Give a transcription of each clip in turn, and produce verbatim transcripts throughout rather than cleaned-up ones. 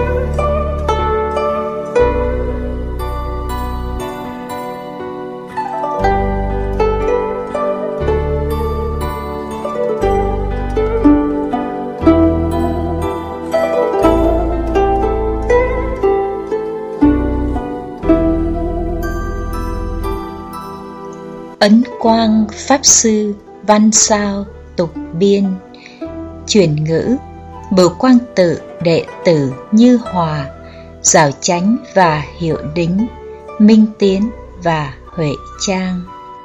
Ấn Quang Pháp Sư văn sao tục biên. Chuyển ngữ: Bửu Quang Tự đệ tử Như Hòa, Giảo Chánh và Hiệu Đính, Minh Tiến và Huệ Trang.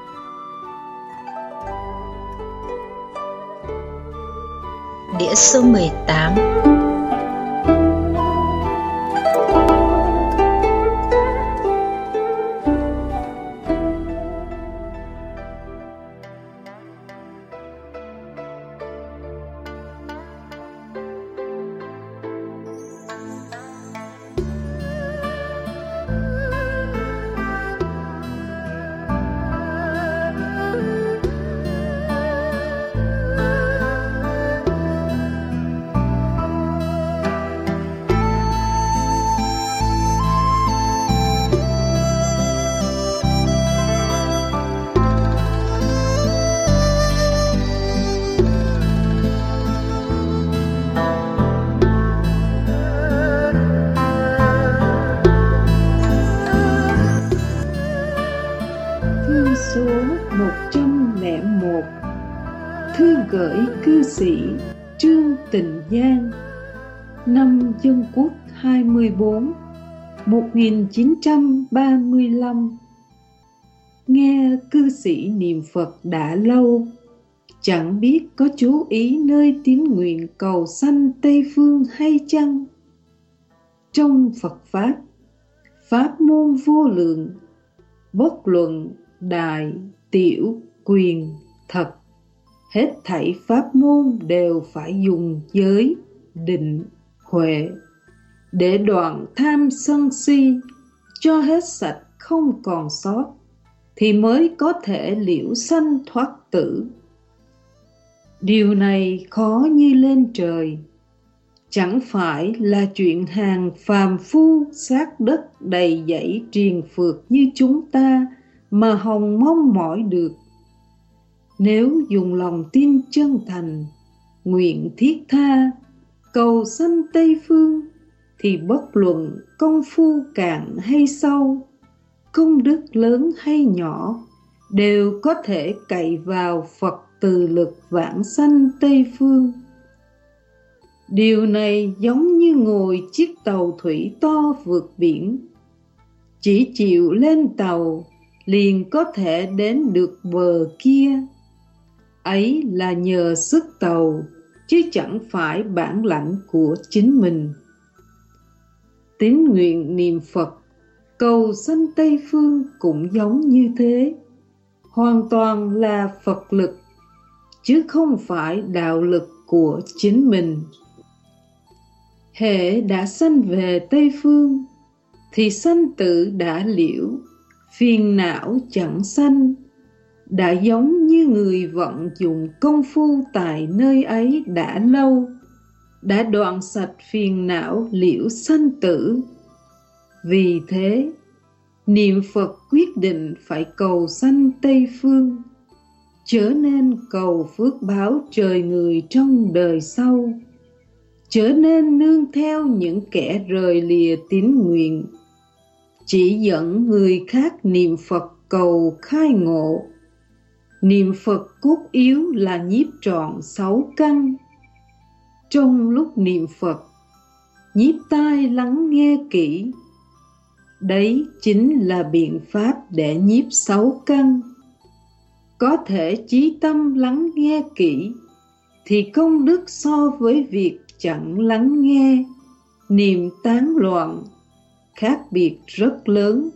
Đĩa số mười tám. Số một trăm lẻ một. Thư gửi cư sĩ Trương Tịnh Giang, năm Dân Quốc hai mươi bốn, một nghìn chín trăm ba mươi lăm. Nghe cư sĩ niệm Phật đã lâu, chẳng biết có chú ý nơi tín nguyện cầu sanh Tây Phương hay chăng? Trong Phật Pháp, pháp môn vô lượng, bất luận đại, tiểu, quyền, thật, hết thảy pháp môn đều phải dùng giới, định, huệ để đoạn tham sân si cho hết sạch không còn sót, thì mới có thể liễu sanh thoát tử. Điều này khó như lên trời, chẳng phải là chuyện hàng phàm phu xác đất đầy dẫy triền phượt như chúng ta mà hòng mong mỏi được. Nếu dùng lòng tin chân thành, nguyện thiết tha, cầu sanh Tây Phương, thì bất luận công phu cạn hay sâu, công đức lớn hay nhỏ, đều có thể cậy vào Phật từ lực vãng sanh Tây Phương. Điều này giống như ngồi chiếc tàu thủy to vượt biển, chỉ chịu lên tàu liền có thể đến được bờ kia. Ấy là nhờ sức tàu, chứ chẳng phải bản lãnh của chính mình. Tín nguyện niệm Phật cầu sanh Tây Phương cũng giống như thế, hoàn toàn là Phật lực, chứ không phải đạo lực của chính mình. Hễ đã sanh về Tây Phương, thì sanh tử đã liễu, phiền não chẳng sanh. Đã giống như người vận dụng công phu tại nơi ấy đã lâu, đã đoạn sạch phiền não liễu sanh tử. Vì thế, niệm Phật quyết định phải cầu sanh Tây Phương, chớ nên cầu phước báo trời người trong đời sau, chớ nên nương theo những kẻ rời lìa tín nguyện, chỉ dẫn người khác niệm Phật cầu khai ngộ. Niệm Phật cốt yếu là nhiếp trọn sáu căn. Trong lúc niệm Phật, nhiếp tai lắng nghe kỹ, đấy chính là biện pháp để nhiếp sáu căn. Có thể chí tâm lắng nghe kỹ, thì công đức so với việc chẳng lắng nghe, niệm tán loạn, khác biệt rất lớn.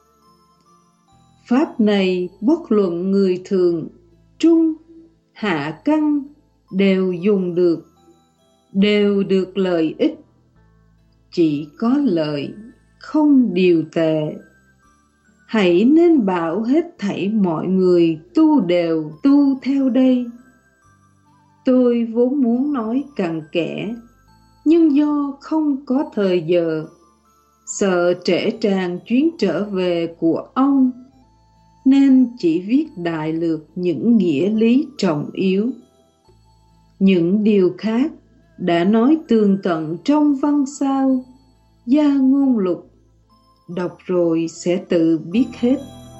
Pháp này bất luận người thường, trung, hạ căn đều dùng được, đều được lợi ích. Chỉ có lợi, không điều tệ. Hãy nên bảo hết thảy mọi người tu đều tu theo đây. Tôi vốn muốn nói cặn kẽ, nhưng do không có thời giờ, sợ trễ tràng chuyến trở về của ông, nên chỉ viết đại lược những nghĩa lý trọng yếu. Những điều khác đã nói tường tận trong văn sao, gia ngôn lục, đọc rồi sẽ tự biết hết.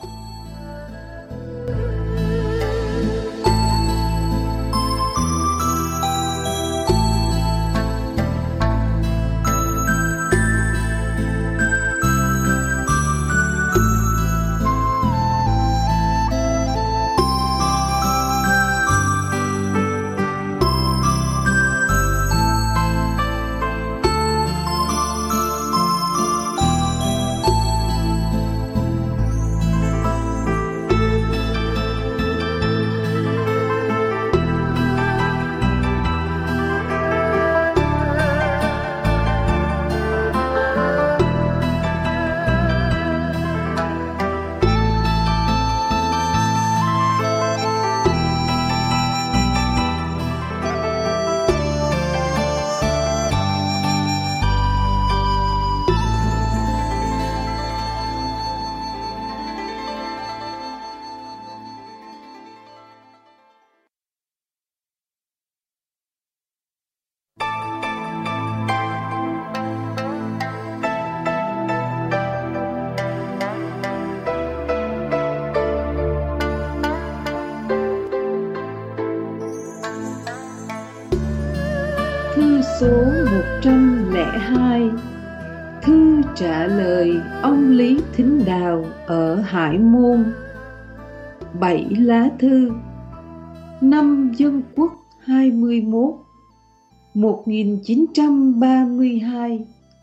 Thư số một trăm lẻ hai. Thư trả lời ông Lý Thính Đào ở Hải Môn. Bảy lá thư. Năm Dân Quốc hai mươi mốt, một nghìn chín trăm ba mươi hai.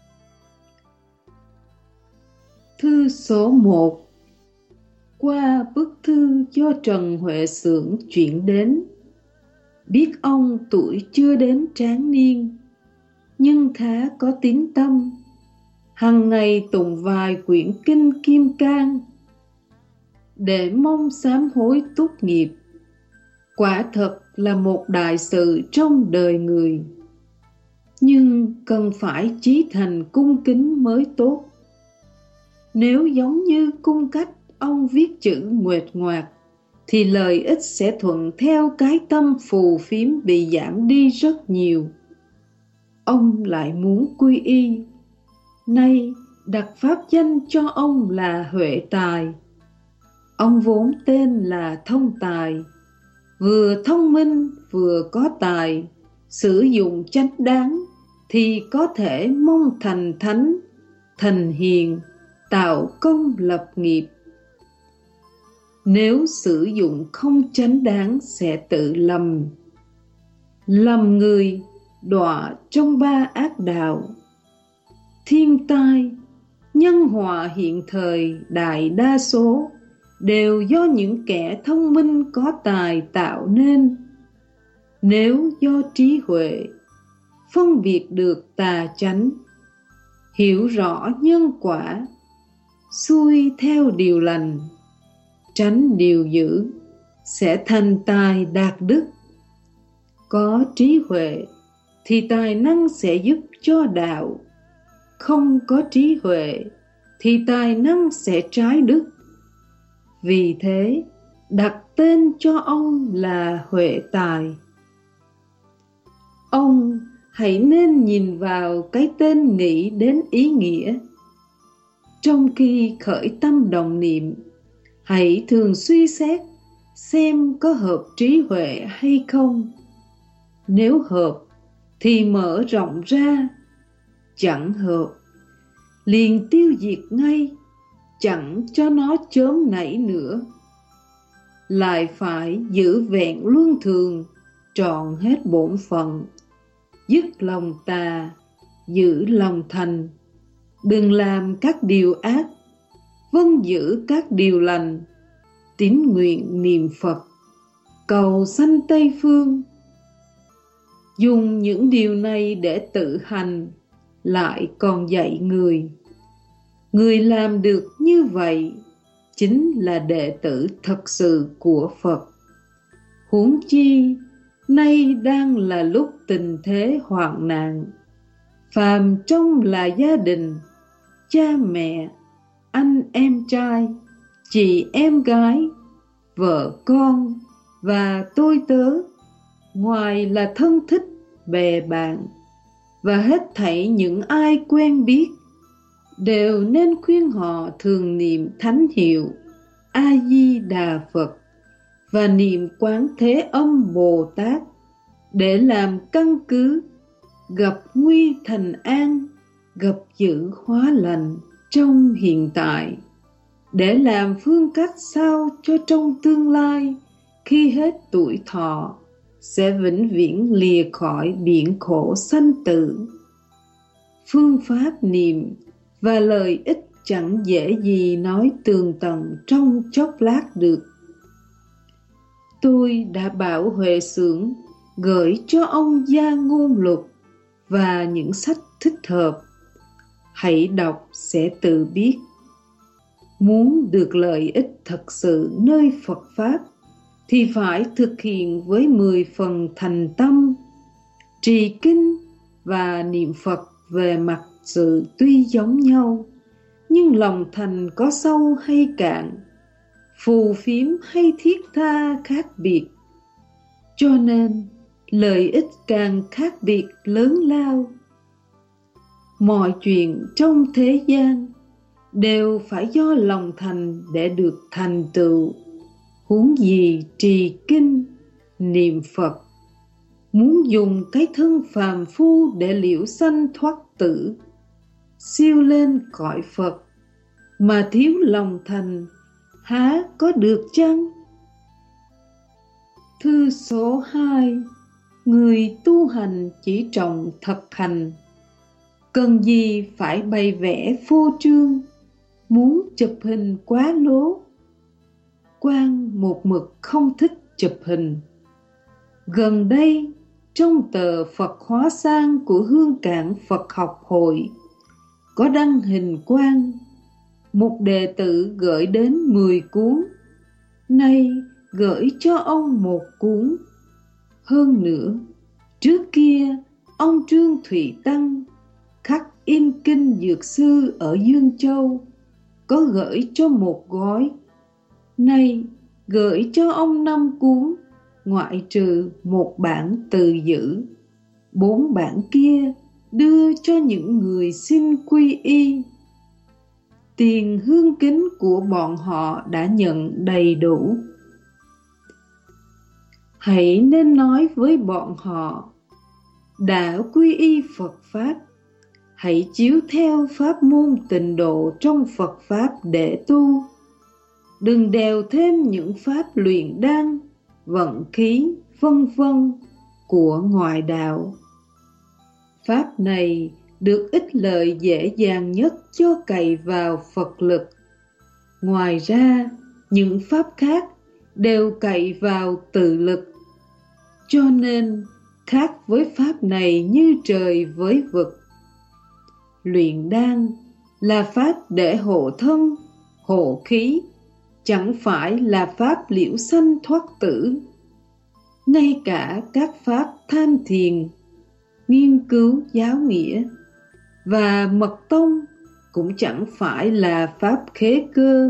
Thư số một. Qua bức thư do Trần Huệ Xưởng chuyển đến, biết ông tuổi chưa đến tráng niên, nhưng khá có tín tâm, hằng ngày tụng vài quyển kinh Kim Cang, để mong sám hối tốt nghiệp. Quả thật là một đại sự trong đời người, nhưng cần phải chí thành cung kính mới tốt. Nếu giống như cung cách ông viết chữ nguệch ngoạc, thì lợi ích sẽ thuận theo cái tâm phù phiếm bị giảm đi rất nhiều. Ông lại muốn quy y, nay đặt pháp danh cho ông là Huệ Tài. Ông vốn tên là Thông Tài, vừa thông minh vừa có tài, sử dụng chánh đáng thì có thể mong thành thánh, thành hiền, tạo công lập nghiệp. Nếu sử dụng không chánh đáng sẽ tự lầm. Lầm người đọa trong ba ác đạo. Thiên tai, nhân họa hiện thời đại đa số đều do những kẻ thông minh có tài tạo nên. Nếu do trí huệ, phân biệt được tà chánh, hiểu rõ nhân quả, xuôi theo điều lành, tránh điều dữ, sẽ thành tài đạt đức. Có trí huệ thì tài năng sẽ giúp cho đạo, không có trí huệ thì tài năng sẽ trái đức. Vì thế đặt tên cho ông là Huệ Tài. Ông hãy nên nhìn vào cái tên nghĩ đến ý nghĩa. Trong khi khởi tâm đồng niệm, hãy thường suy xét xem có hợp trí huệ hay không. Nếu hợp thì mở rộng ra, chẳng hợp liền tiêu diệt ngay, chẳng cho nó chớm nảy nữa. Lại phải giữ vẹn luân thường, trọn hết bổn phận, dứt lòng tà, giữ lòng thành. Đừng làm các điều ác, vâng giữ các điều lành. Tín nguyện niệm Phật, cầu sanh Tây Phương. Dùng những điều này để tự hành, lại còn dạy người. Người làm được như vậy chính là đệ tử thật sự của Phật. Huống chi nay đang là lúc tình thế hoạn nạn, phàm trong là gia đình, cha mẹ, anh em trai, chị em gái, vợ con và tôi tớ, ngoài là thân thích, bè bạn và hết thảy những ai quen biết, đều nên khuyên họ thường niệm thánh hiệu A Di Đà Phật và niệm Quán Thế Âm Bồ Tát để làm căn cứ gặp nguy thành an, gặp dữ hóa lành trong hiện tại, để làm phương cách sao cho trong tương lai, khi hết tuổi thọ, sẽ vĩnh viễn lìa khỏi biển khổ sanh tử. Phương pháp niệm và lợi ích chẳng dễ gì nói tường tận trong chốc lát được. Tôi đã bảo Huệ Xưởng gửi cho ông Gia Ngôn Lục và những sách thích hợp. Hãy đọc sẽ tự biết. Muốn được lợi ích thật sự nơi Phật Pháp thì phải thực hiện với mười phần thành tâm. Trì kinh và niệm Phật về mặt sự tuy giống nhau, nhưng lòng thành có sâu hay cạn, phù phiếm hay thiết tha khác biệt. Cho nên lợi ích càng khác biệt lớn lao. Mọi chuyện trong thế gian đều phải do lòng thành để được thành tựu. Huống gì trì kinh, niệm Phật. Muốn dùng cái thân phàm phu để liễu sanh thoát tử, siêu lên cõi Phật, mà thiếu lòng thành, há có được chăng? Thư số hai. Người tu hành chỉ trọng thực hành, cần gì phải bày vẽ phô trương, muốn chụp hình quá lố. Quang một mực không thích chụp hình. Gần đây, trong tờ Phật Hóa Sang của Hương Cảng Phật học hội, có đăng hình Quang. Một đệ tử gửi đến mười cuốn, nay gửi cho ông một cuốn. Hơn nữa, trước kia ông Trương Thủy Tăng khắc in kinh Dược Sư ở Dương Châu có gửi cho một gói, nay gửi cho ông năm cuốn, ngoại trừ một bản từ giữ. Bốn bản kia đưa cho những người xin quy y. Tiền hương kính của bọn họ đã nhận đầy đủ. Hãy nên nói với bọn họ, đã quy y Phật Pháp, hãy chiếu theo pháp môn tịnh độ trong Phật Pháp để tu. Đừng đèo thêm những pháp luyện đan, vận khí, vân vân của ngoại đạo. Pháp này được ích lợi dễ dàng nhất cho cậy vào Phật lực. Ngoài ra, những pháp khác đều cậy vào tự lực. Cho nên, khác với pháp này như trời với vực. Luyện đan là pháp để hộ thân, hộ khí, chẳng phải là pháp liễu sanh thoát tử. Ngay cả các pháp tham thiền, nghiên cứu giáo nghĩa và mật tông cũng chẳng phải là pháp khế cơ.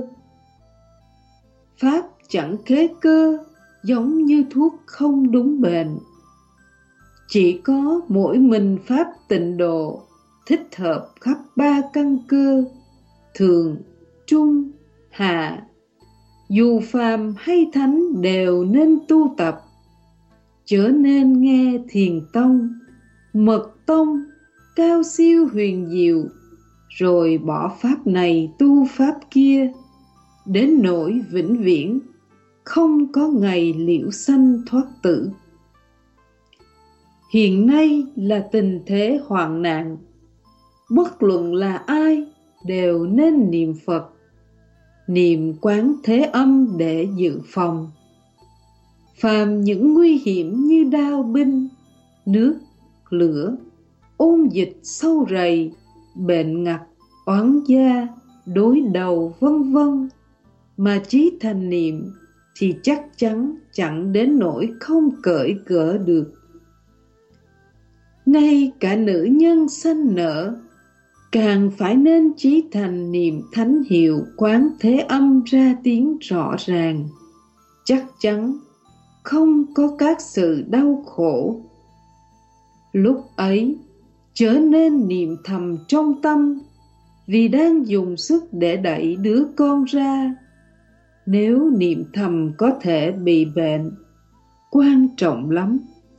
Pháp chẳng khế cơ giống như thuốc không đúng bệnh. Chỉ có mỗi mình pháp tịnh độ thích hợp khắp ba căn cơ, thường, trung, hạ. Dù phàm hay thánh đều nên tu tập. Chớ nên nghe thiền tông, mật tông, cao siêu huyền diệu, rồi bỏ pháp này tu pháp kia, đến nỗi vĩnh viễn không có ngày liễu sanh thoát tử. Hiện nay là tình thế hoạn nạn, bất luận là ai đều nên niệm Phật, niệm Quán Thế Âm để dự phòng. Phàm những nguy hiểm như đao binh, nước, lửa, ôn dịch sâu rầy, bệnh ngặt, oán gia, đối đầu vân vân, mà chí thành niệm thì chắc chắn chẳng đến nỗi không cởi gỡ được. ngay cả nữ nhân sanh nở, càng phải nên chí thành niệm thánh hiệu quán thế âm ra tiếng rõ ràng. Chắc chắn không có các sự đau khổ. Lúc ấy chớ nên niệm thầm trong tâm, vì đang dùng sức để đẩy đứa con ra. Nếu niệm thầm có thể bị bệnh, quan trọng lắm.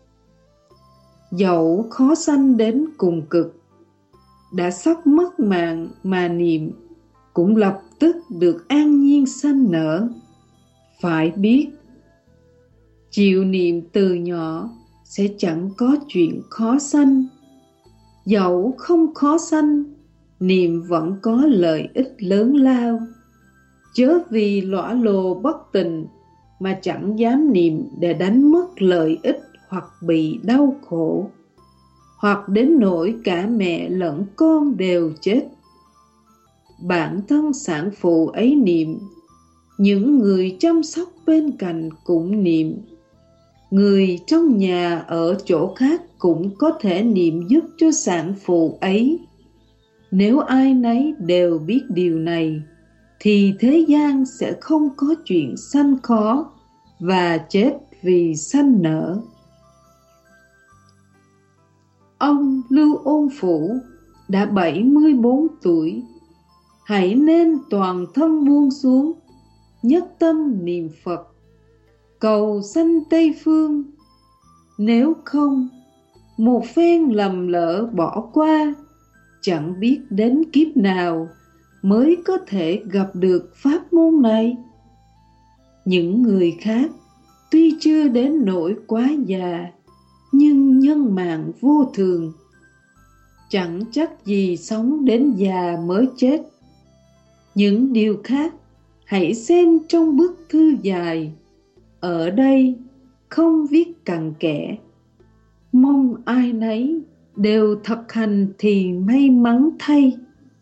Dẫu khó sanh đến cùng cực, đã sắp mất mạng mà niệm, cũng lập tức được an nhiên sanh nở. Phải biết, chịu niệm từ nhỏ sẽ chẳng có chuyện khó sanh. Dẫu không khó sanh, niệm vẫn có lợi ích lớn lao. Chớ vì lõa lồ bất tình mà chẳng dám niệm để đánh mất lợi ích hoặc bị đau khổ, hoặc đến nỗi cả mẹ lẫn con đều chết. Bản thân sản phụ ấy niệm, những người chăm sóc bên cạnh cũng niệm, người trong nhà ở chỗ khác cũng có thể niệm giúp cho sản phụ ấy. Nếu ai nấy đều biết điều này, thì thế gian sẽ không có chuyện sanh khó và chết vì sanh nở. Ông Lưu Ôn Phủ đã bảy mươi bốn tuổi, hãy nên toàn thân buông xuống, nhất tâm niệm Phật, cầu sanh Tây Phương. Nếu không, một phen lầm lỡ bỏ qua, chẳng biết đến kiếp nào mới có thể gặp được pháp môn này. Những người khác tuy chưa đến nỗi quá già, nhưng nhân mạng vô thường, chẳng chắc gì sống đến già mới chết. Những điều khác hãy xem trong bức thư dài, ở đây không viết cặn kẽ. Mong ai nấy đều thực hành thì may mắn thay.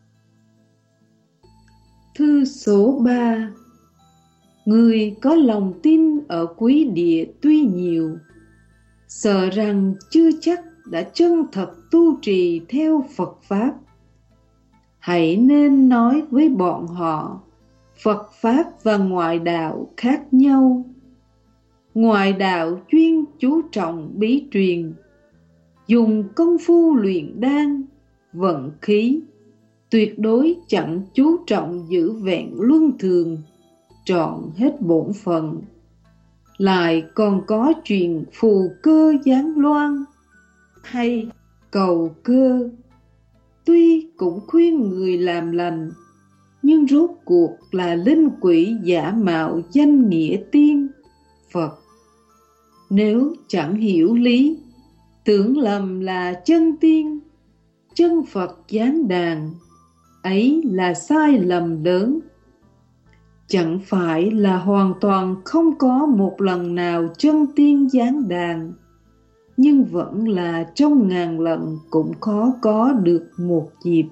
Thư số ba. Người có lòng tin ở quý địa tuy nhiều, sợ rằng chưa chắc đã chân thật tu trì theo Phật Pháp. Hãy nên nói với bọn họ, Phật Pháp và ngoại đạo khác nhau. Ngoại đạo chuyên chú trọng bí truyền, dùng công phu luyện đan, vận khí, tuyệt đối chẳng chú trọng giữ vẹn luân thường, trọn hết bổn phận. Lại còn có chuyện phù cơ giáng loan hay cầu cơ. Tuy cũng khuyên người làm lành, nhưng rốt cuộc là linh quỷ giả mạo danh nghĩa tiên Phật. Nếu chẳng hiểu lý, tưởng lầm là chân tiên, chân Phật giáng đàn, ấy là sai lầm lớn. Chẳng phải là hoàn toàn không có một lần nào chân tiên giáng đàn, nhưng vẫn là trong ngàn lần cũng khó có được một dịp.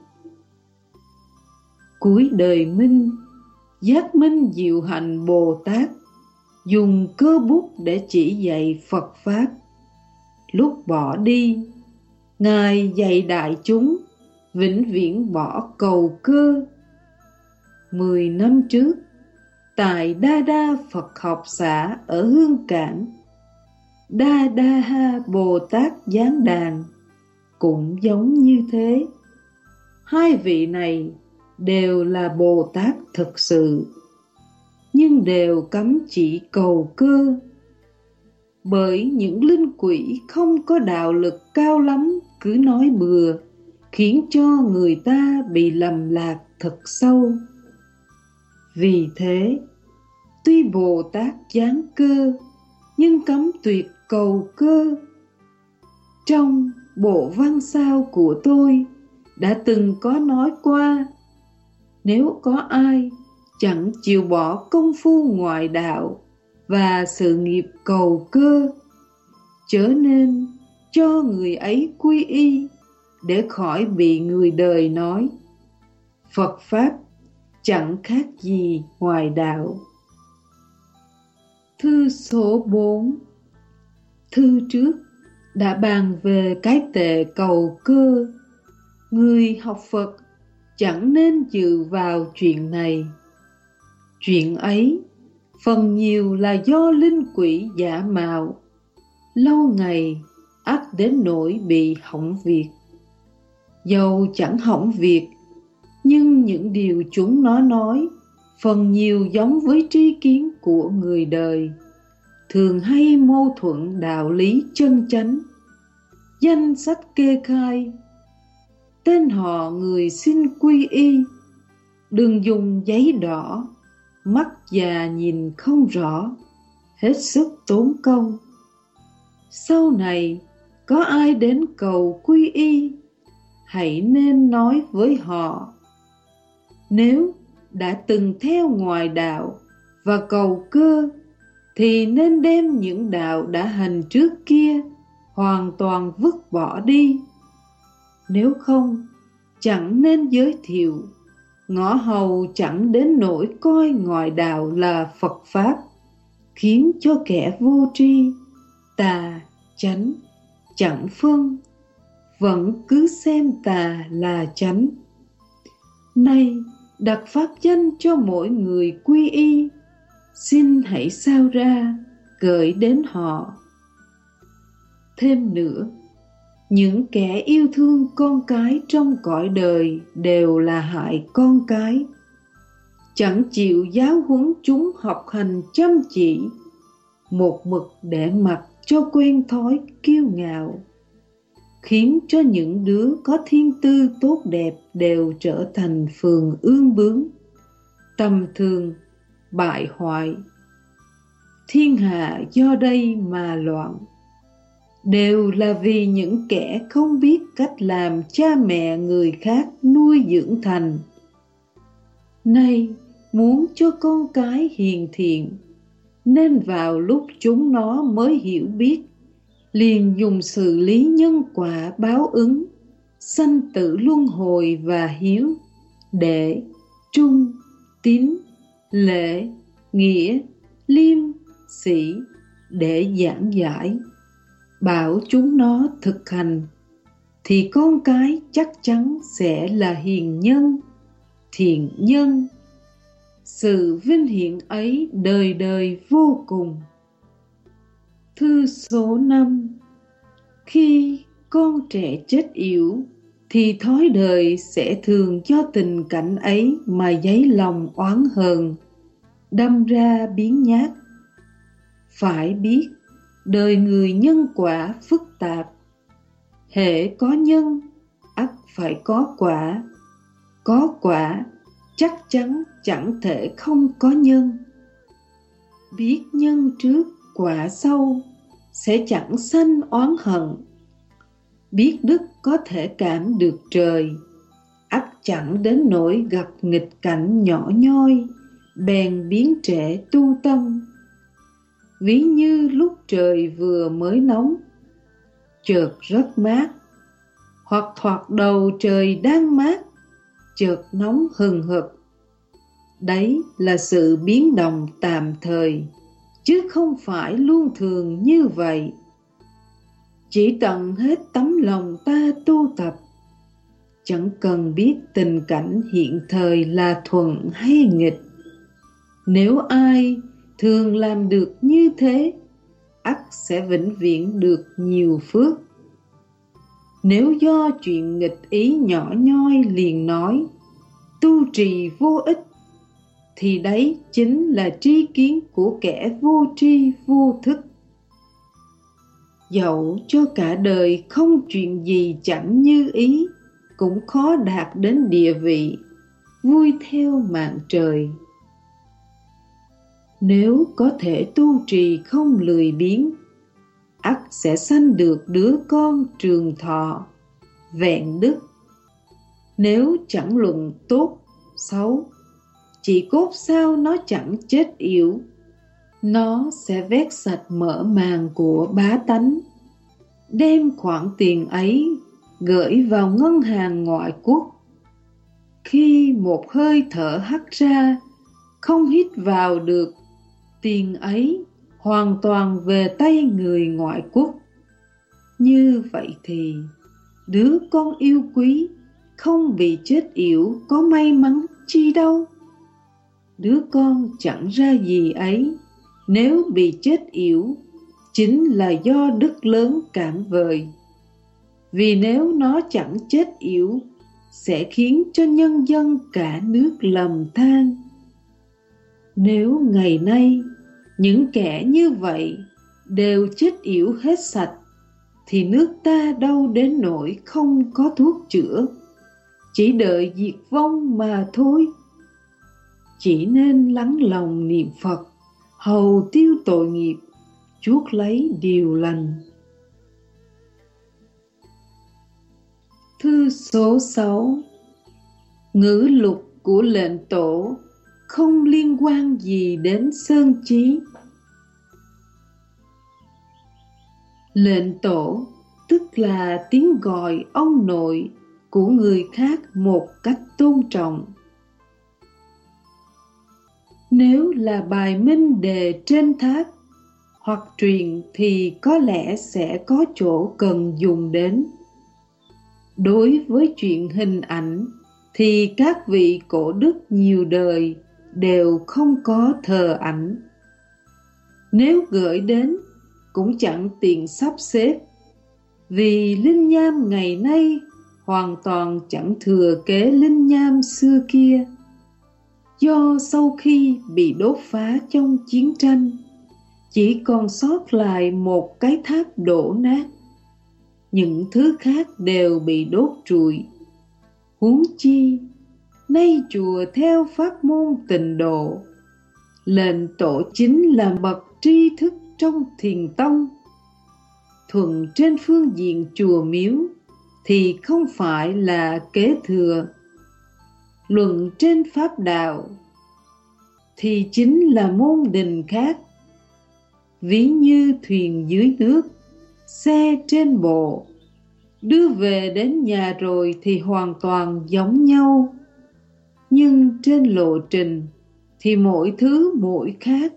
Cuối đời Minh, Giác Minh Diệu Hạnh Bồ Tát dùng cơ bút để chỉ dạy Phật Pháp. Lúc bỏ đi, Ngài dạy đại chúng vĩnh viễn bỏ cầu cơ. Mười năm trước, tại Đa Đa Phật học xã ở Hương Cảng, Đa Đa Ha Bồ Tát giáng đàn cũng giống như thế. Hai vị này đều là Bồ Tát thực sự, nhưng đều cấm chỉ cầu cơ. Bởi những linh quỷ không có đạo lực cao lắm cứ nói bừa, khiến cho người ta bị lầm lạc thật sâu. Vì thế, tuy Bồ Tát giáng cơ, nhưng cấm tuyệt cầu cơ. Trong bộ văn sao của tôi đã từng có nói qua, nếu có ai chẳng chịu bỏ công phu ngoại đạo và sự nghiệp cầu cơ, chớ nên cho người ấy quy y, để khỏi bị người đời nói Phật Pháp chẳng khác gì ngoài đạo. Thư số bốn. Thư trước đã bàn về cái tệ cầu cơ. Người học Phật chẳng nên dự vào chuyện này. Chuyện ấy phần nhiều là do linh quỷ giả mạo, lâu ngày ắt đến nỗi bị hỏng việc. Dầu chẳng hỏng việc, nhưng những điều chúng nó nói phần nhiều giống với tri kiến của người đời, thường hay mâu thuẫn đạo lý chân chánh. Danh sách kê khai, tên họ người xin quy y, đừng dùng giấy đỏ, mắt già nhìn không rõ, hết sức tốn công. Sau này có ai đến cầu quy y, hãy nên nói với họ, nếu đã từng theo ngoài đạo và cầu cơ, thì nên đem những đạo đã hành trước kia hoàn toàn vứt bỏ đi. Nếu không, chẳng nên giới thiệu, ngõ hầu chẳng đến nỗi coi ngoài đạo là Phật Pháp, khiến cho kẻ vô tri, tà, chánh, chẳng phân, vẫn cứ xem tà là chánh. Nay, đặt pháp danh cho mỗi người quy y, xin hãy sao ra, gửi đến họ. Thêm nữa, những kẻ yêu thương con cái trong cõi đời đều là hại con cái, chẳng chịu giáo huấn chúng học hành chăm chỉ, một mực để mặc cho quen thói kiêu ngạo, khiến cho những đứa có thiên tư tốt đẹp đều trở thành phường ương bướng, tầm thường, bại hoại. Thiên hạ do đây mà loạn, đều là vì những kẻ không biết cách làm cha mẹ người khác nuôi dưỡng thành. Nay muốn cho con cái hiền thiện, nên vào lúc chúng nó mới hiểu biết, liền dùng xử lý nhân quả báo ứng, sanh tử luân hồi và hiếu, đệ, trung, tín, lễ, nghĩa, liêm, sĩ để giảng giải, bảo chúng nó thực hành, thì con cái chắc chắn sẽ là hiền nhân, thiện nhân. Sự vinh hiển ấy đời đời vô cùng. Thư số năm. Khi con trẻ chết yểu, thì thói đời sẽ thường cho tình cảnh ấy mà dấy lòng oán hờn, đâm ra biến nhát. Phải biết, đời người nhân quả phức tạp, hễ có nhân, ắt phải có quả, có quả, chắc chắn chẳng thể không có nhân. Biết nhân trước, quả sau, sẽ chẳng sanh oán hận. Biết đức có thể cảm được trời, ắt chẳng đến nỗi gặp nghịch cảnh nhỏ nhoi, bèn biến trễ tu tâm. Ví như lúc trời vừa mới nóng, chợt rất mát, hoặc thoạt đầu trời đang mát, chợt nóng hừng hực. Đấy là sự biến động tạm thời, chứ không phải luôn thường như vậy. Chỉ tận hết tấm lòng ta tu tập, chẳng cần biết tình cảnh hiện thời là thuận hay nghịch. Nếu ai thường làm được như thế, ắt sẽ vĩnh viễn được nhiều phước. Nếu do chuyện nghịch ý nhỏ nhoi liền nói tu trì vô ích, thì đấy chính là tri kiến của kẻ vô tri vô thức. Dẫu cho cả đời không chuyện gì chẳng như ý, cũng khó đạt đến địa vị vui theo mạng trời. Nếu có thể tu trì không lười biếng, ắt sẽ sanh được đứa con trường thọ, vẹn đức. Nếu chẳng luận tốt, xấu, chỉ cốt sao nó chẳng chết yểu, nó sẽ vét sạch mỡ màng của bá tánh, đem khoản tiền ấy gửi vào ngân hàng ngoại quốc. Khi một hơi thở hắt ra, không hít vào được, tiền ấy hoàn toàn về tay người ngoại quốc. Như vậy thì đứa con yêu quý không bị chết yểu có may mắn chi đâu. Đứa con chẳng ra gì ấy, nếu bị chết yểu chính là do đức lớn cạn vời. Vì nếu nó chẳng chết yểu sẽ khiến cho nhân dân cả nước lầm than. Nếu ngày nay những kẻ như vậy đều chết yểu hết sạch, thì nước ta đâu đến nỗi không có thuốc chữa, chỉ đợi diệt vong mà thôi. Chỉ nên lắng lòng niệm Phật, hầu tiêu tội nghiệp, chuốc lấy điều lành. Thư số sáu. Ngữ lục của lệnh tổ không liên quan gì đến Sơn Chí. Lệnh tổ tức là tiếng gọi ông nội của người khác một cách tôn trọng. Nếu là bài minh đề trên tháp hoặc truyền thì có lẽ sẽ có chỗ cần dùng đến. Đối với chuyện hình ảnh thì các vị cổ đức nhiều đời đều không có thờ ảnh. Nếu gửi đến cũng chẳng tiện sắp xếp, vì linh nham ngày nay hoàn toàn chẳng thừa kế linh nham xưa kia. Do sau khi bị đốt phá trong chiến tranh, chỉ còn sót lại một cái tháp đổ nát. Những thứ khác đều bị đốt trụi. Huống chi, nay chùa theo pháp môn Tịnh Độ, lệnh tổ chính là bậc tri thức trong Thiền tông. Thuần trên phương diện chùa miếu thì không phải là kế thừa. Luận trên pháp đạo thì chính là môn đình khác. Ví như thuyền dưới nước, xe trên bộ, đưa về đến nhà rồi thì hoàn toàn giống nhau, nhưng trên lộ trình thì mỗi thứ mỗi khác.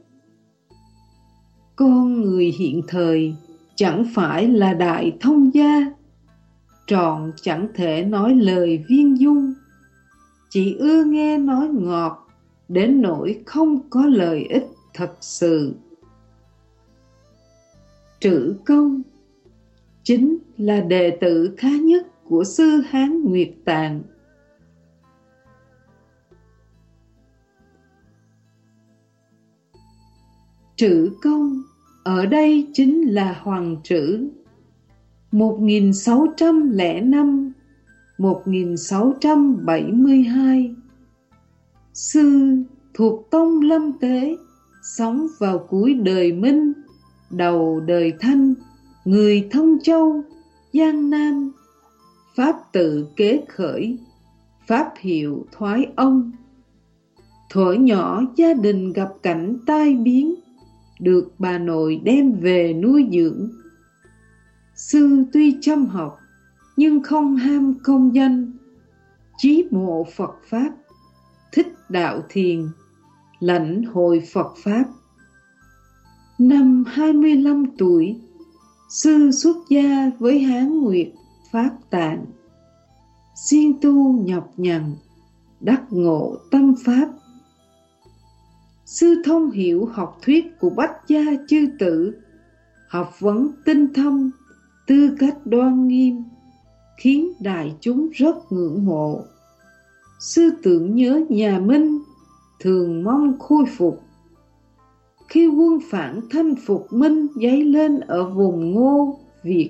Con người hiện thời chẳng phải là đại thông gia, trọn chẳng thể nói lời viên dung, chỉ ưa nghe nói ngọt đến nỗi không có lợi ích thật sự. Trữ Công chính là đệ tử khá nhất của sư Hán Nguyệt Tạng. Trữ Công ở đây chính là Hoàng Trữ, một nghìn sáu trăm lẻ năm đến một nghìn sáu trăm bảy mươi hai. Sư thuộc tông Lâm Tế, sống vào cuối đời Minh, đầu đời Thanh, người Thông Châu, Giang Nam. Pháp tự kế khởi, pháp hiệu thoái ông. Thuở nhỏ gia đình gặp cảnh tai biến, được bà nội đem về nuôi dưỡng. Sư tuy chăm học nhưng không ham công danh, chí mộ Phật Pháp, thích đạo thiền, lãnh hội Phật Pháp. Năm hai mươi lăm tuổi, sư xuất gia với Hán Nguyệt Pháp Tạng, siêng tu nhọc nhằn, đắc ngộ tâm Pháp. Sư thông hiểu học thuyết của Bách gia chư tử, học vấn tinh thâm, tư cách đoan nghiêm, khiến đại chúng rất ngưỡng mộ. Sư tưởng nhớ nhà Minh, thường mong khôi phục. Khi quân phản thanh phục Minh dấy lên ở vùng Ngô, Việt,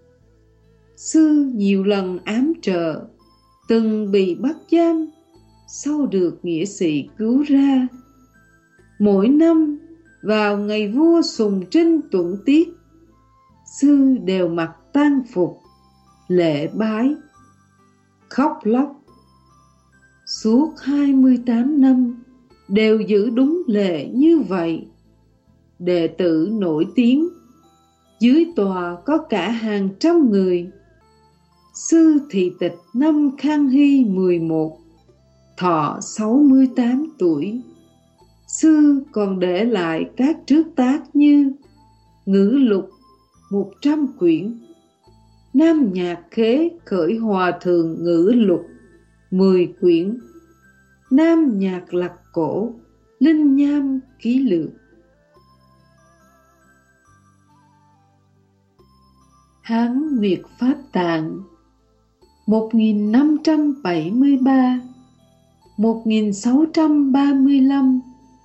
sư nhiều lần ám trợ, từng bị bắt giam, sau được nghĩa sĩ cứu ra. Mỗi năm vào ngày vua Sùng Trinh tuẫn tiết, sư đều mặc tang phục, lễ bái, khóc lóc. Suốt hai mươi tám năm đều giữ đúng lệ như vậy. Đệ tử nổi tiếng, dưới tòa có cả hàng trăm người. Sư thị tịch năm Khang Hy mười một, thọ sáu mươi tám tuổi. Sư còn để lại các trước tác như Ngữ Lục một trăm quyển, Nam Nhạc Khế khởi Hòa Thượng Ngữ Lục mười quyển. Nam Nhạc Lạc Cổ Linh Nham Ký Lược. Hán Nguyệt Pháp Tạng một nghìn năm trăm bảy mươi ba đến một nghìn sáu trăm ba mươi lăm,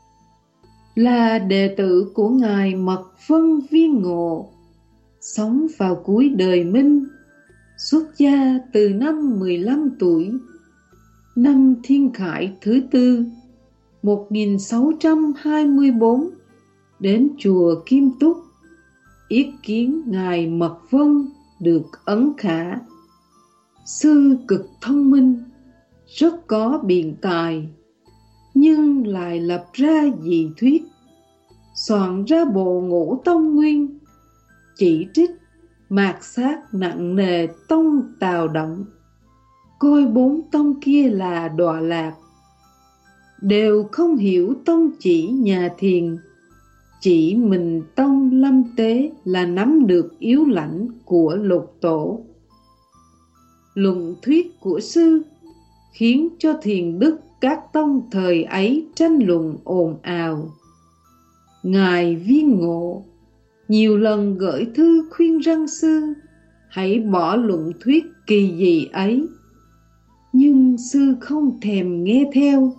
là đệ tử của Ngài Mật Vân Viên Ngộ, sống vào cuối đời Minh, xuất gia từ năm mười lăm tuổi, năm Thiên Khải thứ tư một nghìn sáu trăm hai mươi bốn, đến chùa Kim Túc yết kiến Ngài Mật Vân được ấn khả. Sư cực thông minh, rất có biện tài, nhưng lại lập ra dị thuyết, soạn ra bộ Ngũ Tông Nguyên, chỉ trích mạt sát nặng nề tông Tào Động, coi bốn tông kia là đọa lạc, đều không hiểu tông chỉ nhà Thiền, chỉ mình tông Lâm Tế là nắm được yếu lãnh của lục tổ. Luận thuyết của sư khiến cho thiền đức các tông thời ấy tranh luận ồn ào. Ngài Viên Ngộ nhiều lần gửi thư khuyên răn sư hãy bỏ luận thuyết kỳ dị ấy, nhưng sư không thèm nghe theo.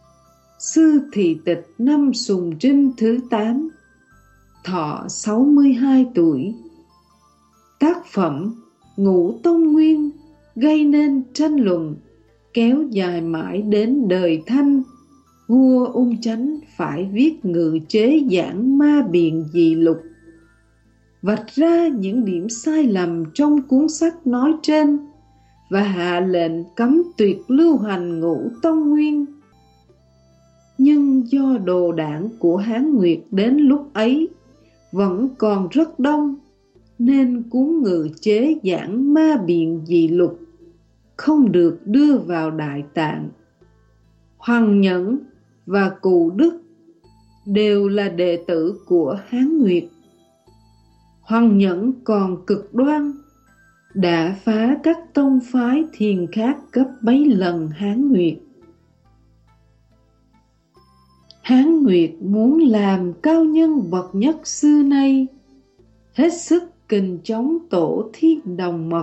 Sư thị tịch năm Sùng Trinh thứ tám, thọ sáu mươi hai tuổi. Tác phẩm Ngũ Tông Nguyên gây nên tranh luận kéo dài mãi đến đời Thanh. Vua Ung Chánh phải viết ngự chế giảng ma biện dị lục, vạch ra những điểm sai lầm trong cuốn sách nói trên và hạ lệnh cấm tuyệt lưu hành Ngũ Tông Nguyên. Nhưng do đồ đảng của Hán Nguyệt đến lúc ấy vẫn còn rất đông, nên cuốn ngự chế giảng ma biện dị lục không được đưa vào Đại Tạng. Hoàng Nhẫn và Cụ Đức đều là đệ tử của Hán Nguyệt. Hoàng Nhẫn còn cực đoan, đã phá các tông phái thiền khác gấp mấy lần Hán Nguyệt. Hán Nguyệt muốn làm cao nhân bậc nhất xưa nay, hết sức kình chống tổ Thiên Đồng Mật.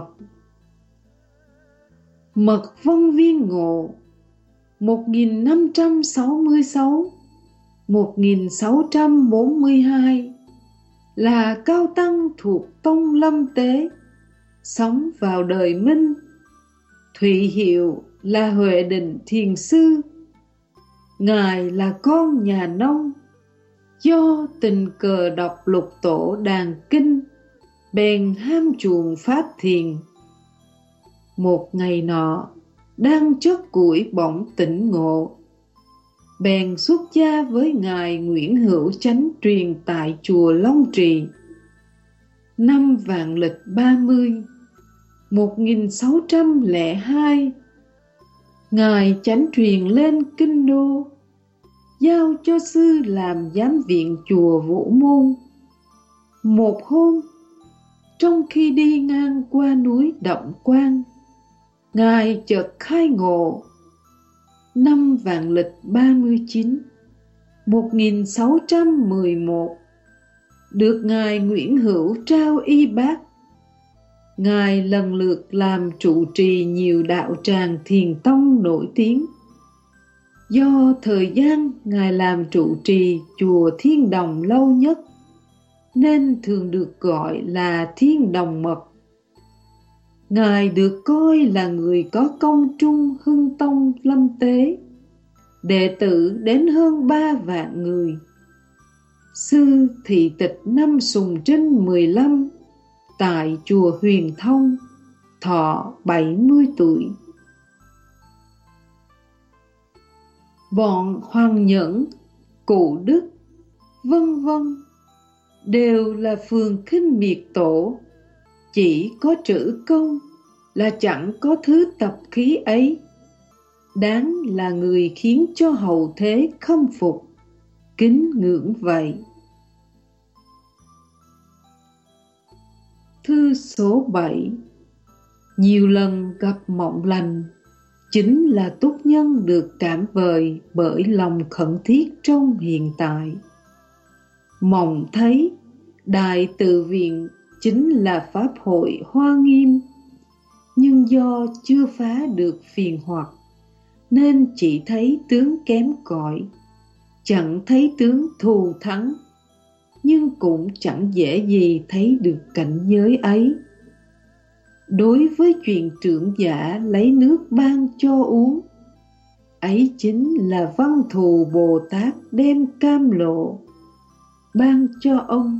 Mật Vân Viên Ngộ một nghìn năm trăm sáu mươi sáu đến một nghìn sáu trăm bốn mươi hai là cao tăng thuộc tông Lâm Tế, sống vào đời Minh. Thụy hiệu là Huệ Định Thiền Sư. Ngài là con nhà nông, do tình cờ đọc lục tổ đàn kinh, bèn ham chuộng pháp thiền. Một ngày nọ, đang chót củi bỗng tỉnh ngộ, bèn xuất gia với Ngài Nguyễn Hữu Chánh truyền tại chùa Long Trì. Năm vạn lịch ba mươi, một nghìn sáu trăm lẻ hai, Ngài Chánh truyền lên Kinh Đô, giao cho sư làm giám viện chùa Vũ Môn. Một hôm, trong khi đi ngang qua núi Động Quan, Ngài chợt khai ngộ. Năm vạn lịch ba mươi chín, một nghìn sáu trăm mười một, được Ngài Nguyễn Hữu trao y bát. Ngài lần lượt làm trụ trì nhiều đạo tràng thiền tông nổi tiếng. Do thời gian Ngài làm trụ trì chùa Thiên Đồng lâu nhất, nên thường được gọi là Thiên Đồng Mật. Ngài được coi là người có công trung hưng tông Lâm Tế, đệ tử đến hơn ba vạn người. Sư thị tịch năm Sùng Trinh mười lăm tại chùa Huyền Thông, thọ bảy mươi tuổi. Bọn Hoàng Nhẫn, Cụ Đức, vân vân đều là phường khinh miệt tổ, chỉ có trữ công là chẳng có thứ tập khí ấy, đáng là người khiến cho hậu thế khâm phục, kính ngưỡng vậy. Thư số bảy. Nhiều lần gặp mộng lành chính là túc nhân được cảm vời bởi lòng khẩn thiết trong hiện tại. Mộng thấy Đại Từ Viện chính là pháp hội Hoa Nghiêm, nhưng do chưa phá được phiền hoặc nên chỉ thấy tướng kém cỏi, chẳng thấy tướng thù thắng, nhưng cũng chẳng dễ gì thấy được cảnh giới ấy. Đối với chuyện trưởng giả lấy nước ban cho uống, ấy chính là Văn Thù Bồ Tát đem cam lộ ban cho ông.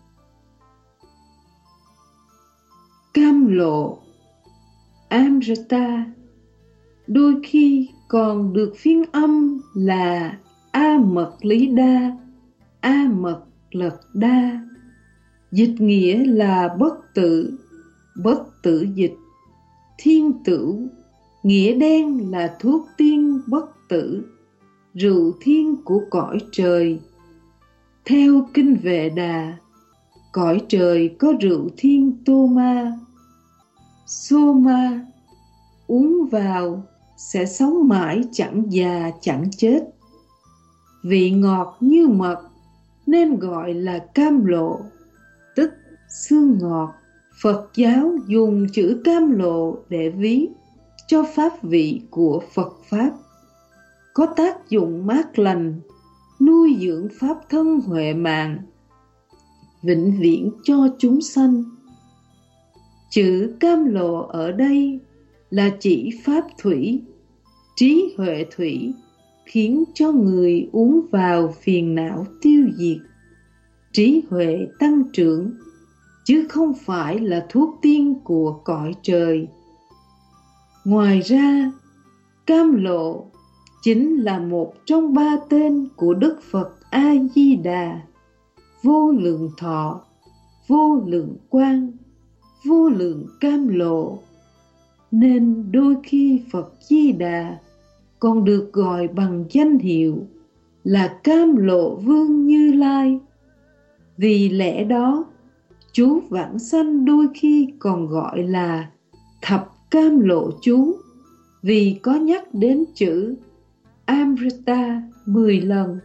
Cam lộ Amrita đôi khi còn được phiên âm là A Mật Lý Đa, A Mật Lật Đa, dịch nghĩa là bất tử, bất tử dịch, thiên tửu, nghĩa đen là thuốc tiên bất tử, rượu thiên của cõi trời. Theo kinh Vệ Đà, cõi trời có rượu thiên tô ma, Soma, uống vào sẽ sống mãi chẳng già chẳng chết. Vị ngọt như mật nên gọi là cam lộ, tức xương ngọt. Phật giáo dùng chữ cam lộ để ví cho pháp vị của Phật Pháp, có tác dụng mát lành, nuôi dưỡng pháp thân huệ mạng, vĩnh viễn cho chúng sanh. Chữ cam lộ ở đây là chỉ pháp thủy, trí huệ thủy, khiến cho người uống vào phiền não tiêu diệt, trí huệ tăng trưởng, chứ không phải là thuốc tiên của cõi trời. Ngoài ra, cam lộ chính là một trong ba tên của Đức Phật A-di-đà: vô lượng thọ, vô lượng quang, vô lượng cam lộ. Nên đôi khi Phật Di Đà còn được gọi bằng danh hiệu là Cam Lộ Vương Như Lai. Vì lẽ đó, chú vãng sanh đôi khi còn gọi là Thập Cam Lộ chú, vì có nhắc đến chữ Amrita mười lần.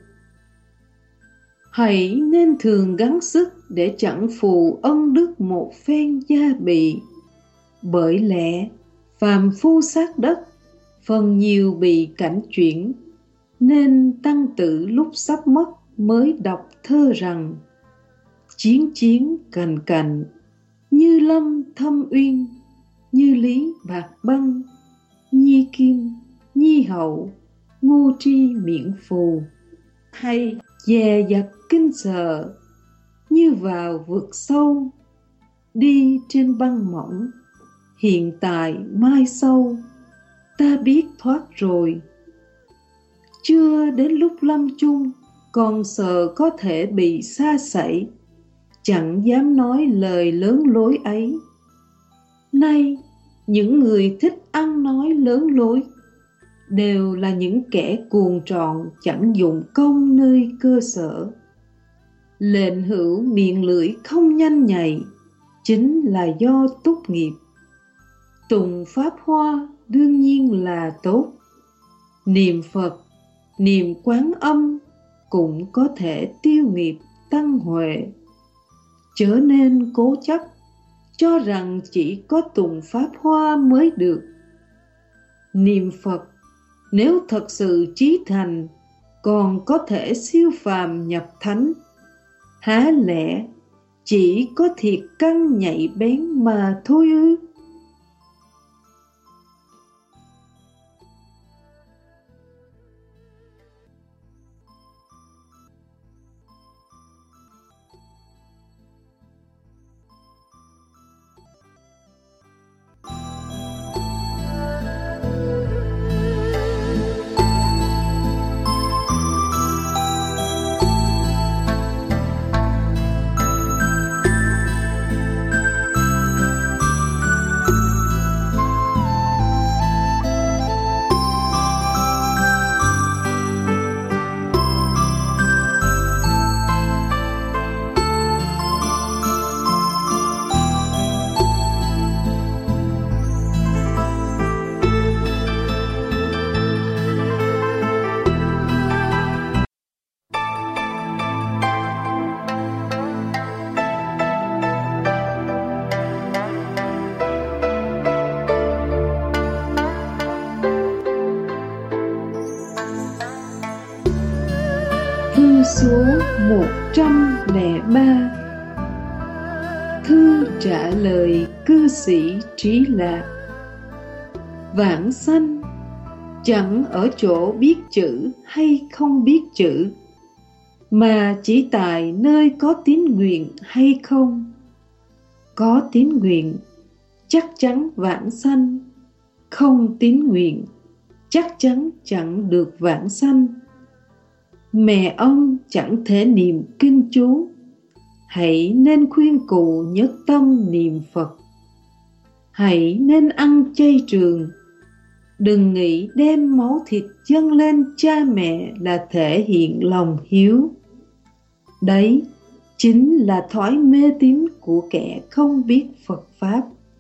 Hãy nên thường gắng sức để chẳng phụ ân đức một phen gia bị. Bởi lẽ phàm phu sát đất, phần nhiều bị cảnh chuyển, nên tăng tử lúc sắp mất mới đọc thơ rằng: chiến chiến cành cành, như lâm thâm uyên, như lý bạc băng, nhi kim, nhi hậu, ngô tri miệng phù. Hay dè dặt kinh sợ, như vào vực sâu, đi trên băng mỏng, hiện tại mai sau, ta biết thoát rồi. Chưa đến lúc lâm chung, còn sợ có thể bị sa sẩy, chẳng dám nói lời lớn lối ấy. Nay, những người thích ăn nói lớn lối đều là những kẻ cuồng tròn chẳng dụng công nơi cơ sở. Lệnh hữu miệng lưỡi không nhanh nhạy chính là do túc nghiệp. Tùng pháp hoa đương nhiên là tốt. Niệm Phật, niệm Quán Âm cũng có thể tiêu nghiệp tăng huệ. Chớ nên cố chấp cho rằng chỉ có tùng pháp hoa mới được. Niệm Phật nếu thật sự chí thành, còn có thể siêu phàm nhập thánh. Há lẽ chỉ có thiệt căn nhạy bén mà thôi ư? Thư số một trăm lẻ ba. Thư trả lời cư sĩ Trí Lạc. Vãng sanh chẳng ở chỗ biết chữ hay không biết chữ, mà chỉ tại nơi có tín nguyện hay không. Có tín nguyện chắc chắn vãng sanh, không tín nguyện chắc chắn chẳng được vãng sanh. Mẹ ông chẳng thể niệm kinh chú, hãy nên khuyên cụ nhất tâm niệm Phật. Hãy nên ăn chay trường, đừng nghĩ đem máu thịt dâng lên cha mẹ là thể hiện lòng hiếu. Đấy chính là thói mê tín của kẻ không biết Phật Pháp.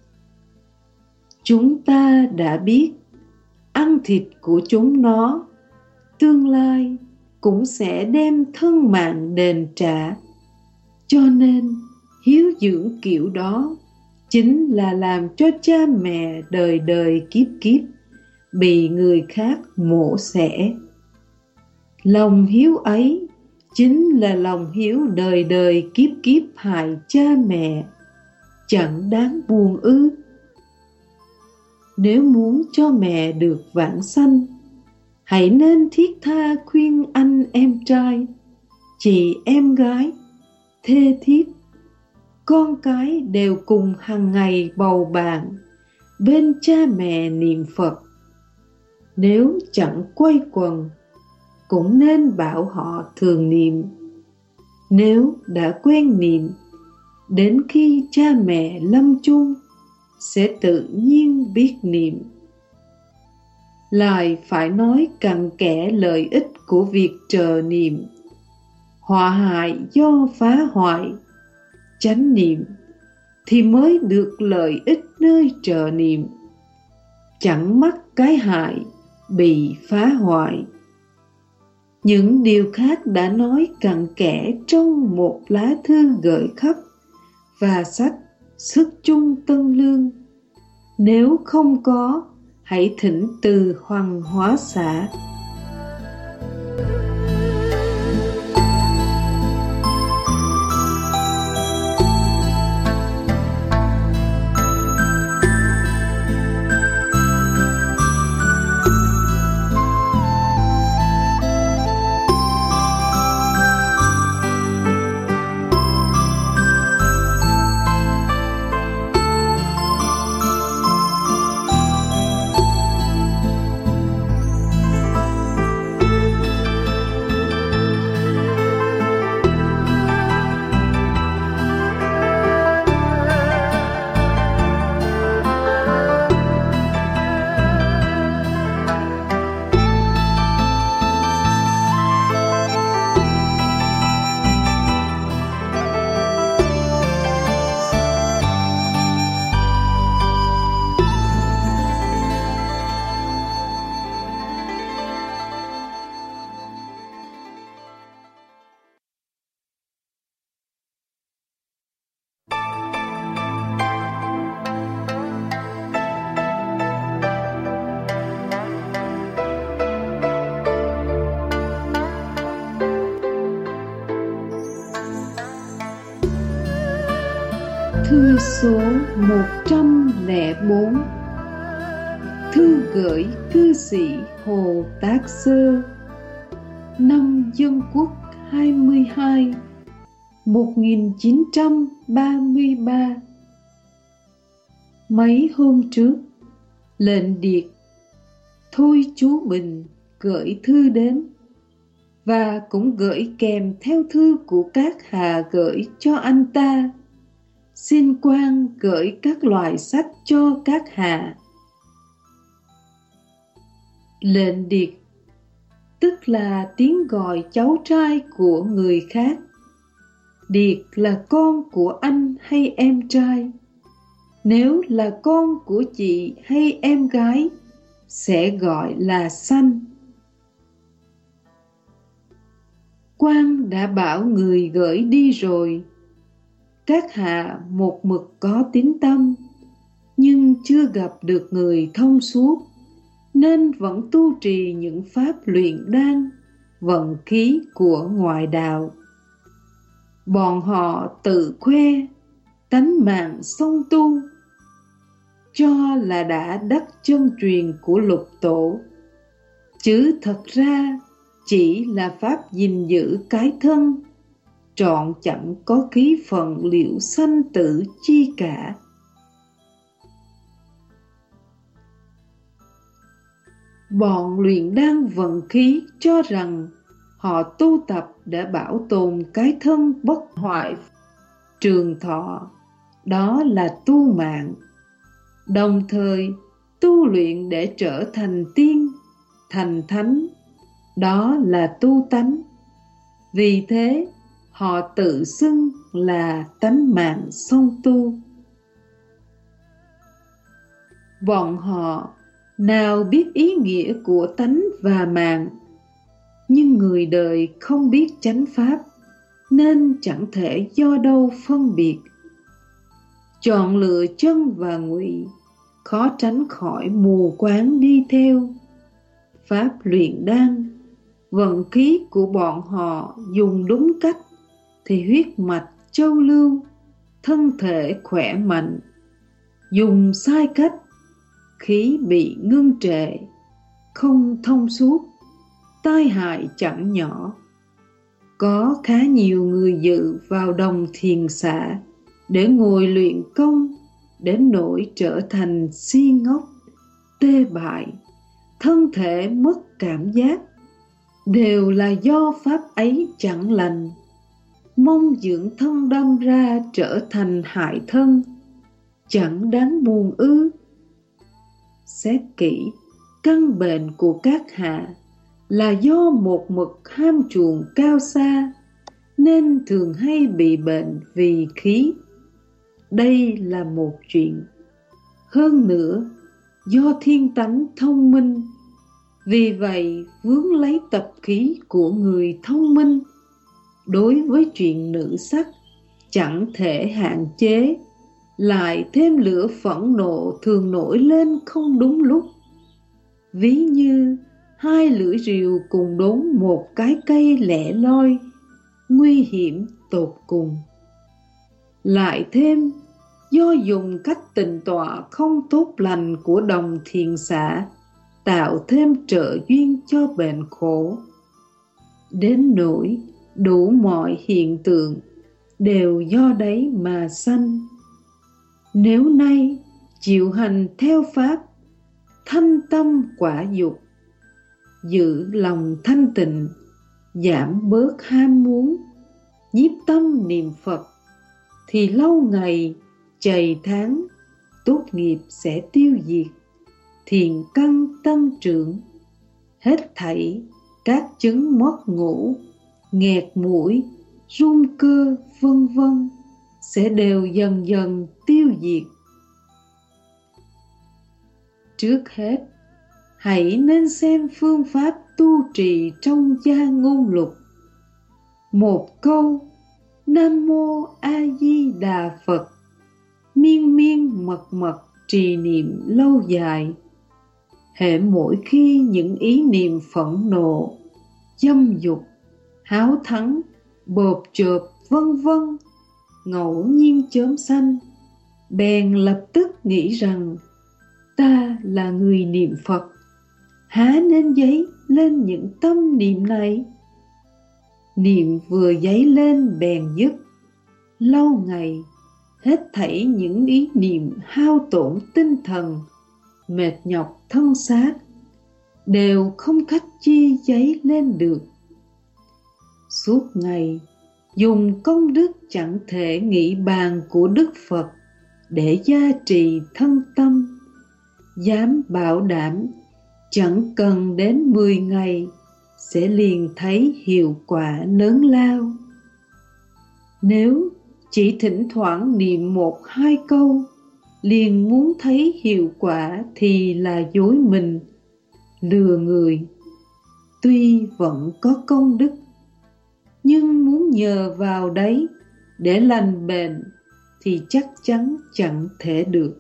Chúng ta đã biết, ăn thịt của chúng nó, tương lai cũng sẽ đem thân mạng đền trả. Cho nên hiếu dưỡng kiểu đó chính là làm cho cha mẹ đời đời kiếp kiếp bị người khác mổ xẻ. Lòng hiếu ấy chính là lòng hiếu đời đời kiếp kiếp hại cha mẹ, chẳng đáng buồn ư? Nếu muốn cho mẹ được vãng sanh, hãy nên thiết tha khuyên anh em trai, chị em gái, thê thiếp, con cái đều cùng hàng ngày bầu bạn bên cha mẹ niệm Phật. Nếu chẳng quây quần, cũng nên bảo họ thường niệm. Nếu đã quen niệm, đến khi cha mẹ lâm chung sẽ tự nhiên biết niệm. Lại phải nói cặn kẽ lợi ích của việc trờ niệm. Họa hại do phá hoại, chánh niệm thì mới được lợi ích nơi trờ niệm, chẳng mắc cái hại bị phá hoại. Những điều khác đã nói cặn kẽ trong một lá thư gửi khắp và sách Sức Chung Tân Lương. Nếu không có, hãy thỉnh từ Hoàng Hóa Xã. Thư số một trăm lẻ bốn. Thư gửi cư sĩ Hồ Tác Sơ. Năm Dân Quốc hai mươi hai, một nghìn chín trăm ba mươi ba. Mấy hôm trước, lệnh điệt Thôi Chú Bình gửi thư đến, và cũng gửi kèm theo thư của các hạ gửi cho anh ta. Xin quan gửi các loại sách cho các hạ. Lệnh điệt tức là tiếng gọi cháu trai của người khác. Điệt là con của anh hay em trai. Nếu là con của chị hay em gái, sẽ gọi là sanh. Quan đã bảo người gửi đi rồi. Các hạ một mực có tín tâm, nhưng chưa gặp được người thông suốt, nên vẫn tu trì những pháp luyện đan, vận khí của ngoại đạo. Bọn họ tự khoe tánh mạng song tu, cho là đã đắc chân truyền của lục tổ, chứ thật ra chỉ là pháp gìn giữ cái thân, trọn chẳng có khí phận liệu sanh tử chi cả. Bọn luyện đan vận khí cho rằng họ tu tập để bảo tồn cái thân bất hoại, trường thọ, đó là tu mạng. Đồng thời tu luyện để trở thành tiên, thành thánh, đó là tu tánh. Vì thế họ tự xưng là tánh mạng song tu. Bọn họ nào biết ý nghĩa của tánh và mạng, nhưng người đời không biết chánh pháp, nên chẳng thể do đâu phân biệt. Chọn lựa chân và ngụy, khó tránh khỏi mù quáng đi theo. Pháp luyện đan, vận khí của bọn họ dùng đúng cách thì huyết mạch châu lưu, thân thể khỏe mạnh. Dùng sai cách, khí bị ngưng trệ, không thông suốt, tai hại chẳng nhỏ. Có khá nhiều người dự vào đồng thiền xạ để ngồi luyện công, đến nỗi trở thành si ngốc, tê bại, thân thể mất cảm giác, đều là do pháp ấy chẳng lành. Mong dưỡng thân đâm ra trở thành hại thân, chẳng đáng buồn ư. Xét kỹ, căn bệnh của các hạ là do một mực ham chuộng cao xa, nên thường hay bị bệnh vì khí. Đây là một chuyện. Hơn nữa, do thiên tánh thông minh, vì vậy vướng lấy tập khí của người thông minh. Đối với chuyện nữ sắc, chẳng thể hạn chế, lại thêm lửa phẫn nộ thường nổi lên không đúng lúc. Ví như hai lưỡi rìu cùng đốn một cái cây lẻ loi, nguy hiểm tột cùng. Lại thêm do dùng cách tịnh tọa không tốt lành của đồng thiền xạ, tạo thêm trợ duyên cho bệnh khổ. Đến nỗi đủ mọi hiện tượng đều do đấy mà sanh. Nếu nay chịu hành theo pháp, thanh tâm quả dục, giữ lòng thanh tịnh, giảm bớt ham muốn, nhiếp tâm niệm Phật, thì lâu ngày, chày tháng, tốt nghiệp sẽ tiêu diệt, thiện căn tăng trưởng. Hết thảy các chứng mất ngủ, nghẹt mũi, run cơ, vân vân sẽ đều dần dần tiêu diệt. Trước hết, hãy nên xem phương pháp tu trì trong gia ngôn lục. Một câu Nam Mô A Di Đà Phật, miên miên mật mật trì niệm lâu dài. Hễ mỗi khi những ý niệm phẫn nộ, dâm dục, háo thắng, bộp chộp vân vân ngẫu nhiên chớm sanh, bèn lập tức nghĩ rằng ta là người niệm Phật, há nên dấy lên những tâm niệm này. Niệm vừa dấy lên bèn dứt. Lâu ngày, hết thảy những ý niệm hao tổn tinh thần, mệt nhọc thân xác, đều không cách chi dấy lên được. Suốt ngày, dùng công đức chẳng thể nghĩ bàn của Đức Phật để gia trì thân tâm, dám bảo đảm chẳng cần đến mười ngày sẽ liền thấy hiệu quả lớn lao. Nếu chỉ thỉnh thoảng niệm một hai câu liền muốn thấy hiệu quả thì là dối mình, lừa người. Tuy vẫn có công đức, nhưng muốn nhờ vào đấy để lành bệnh thì chắc chắn chẳng thể được.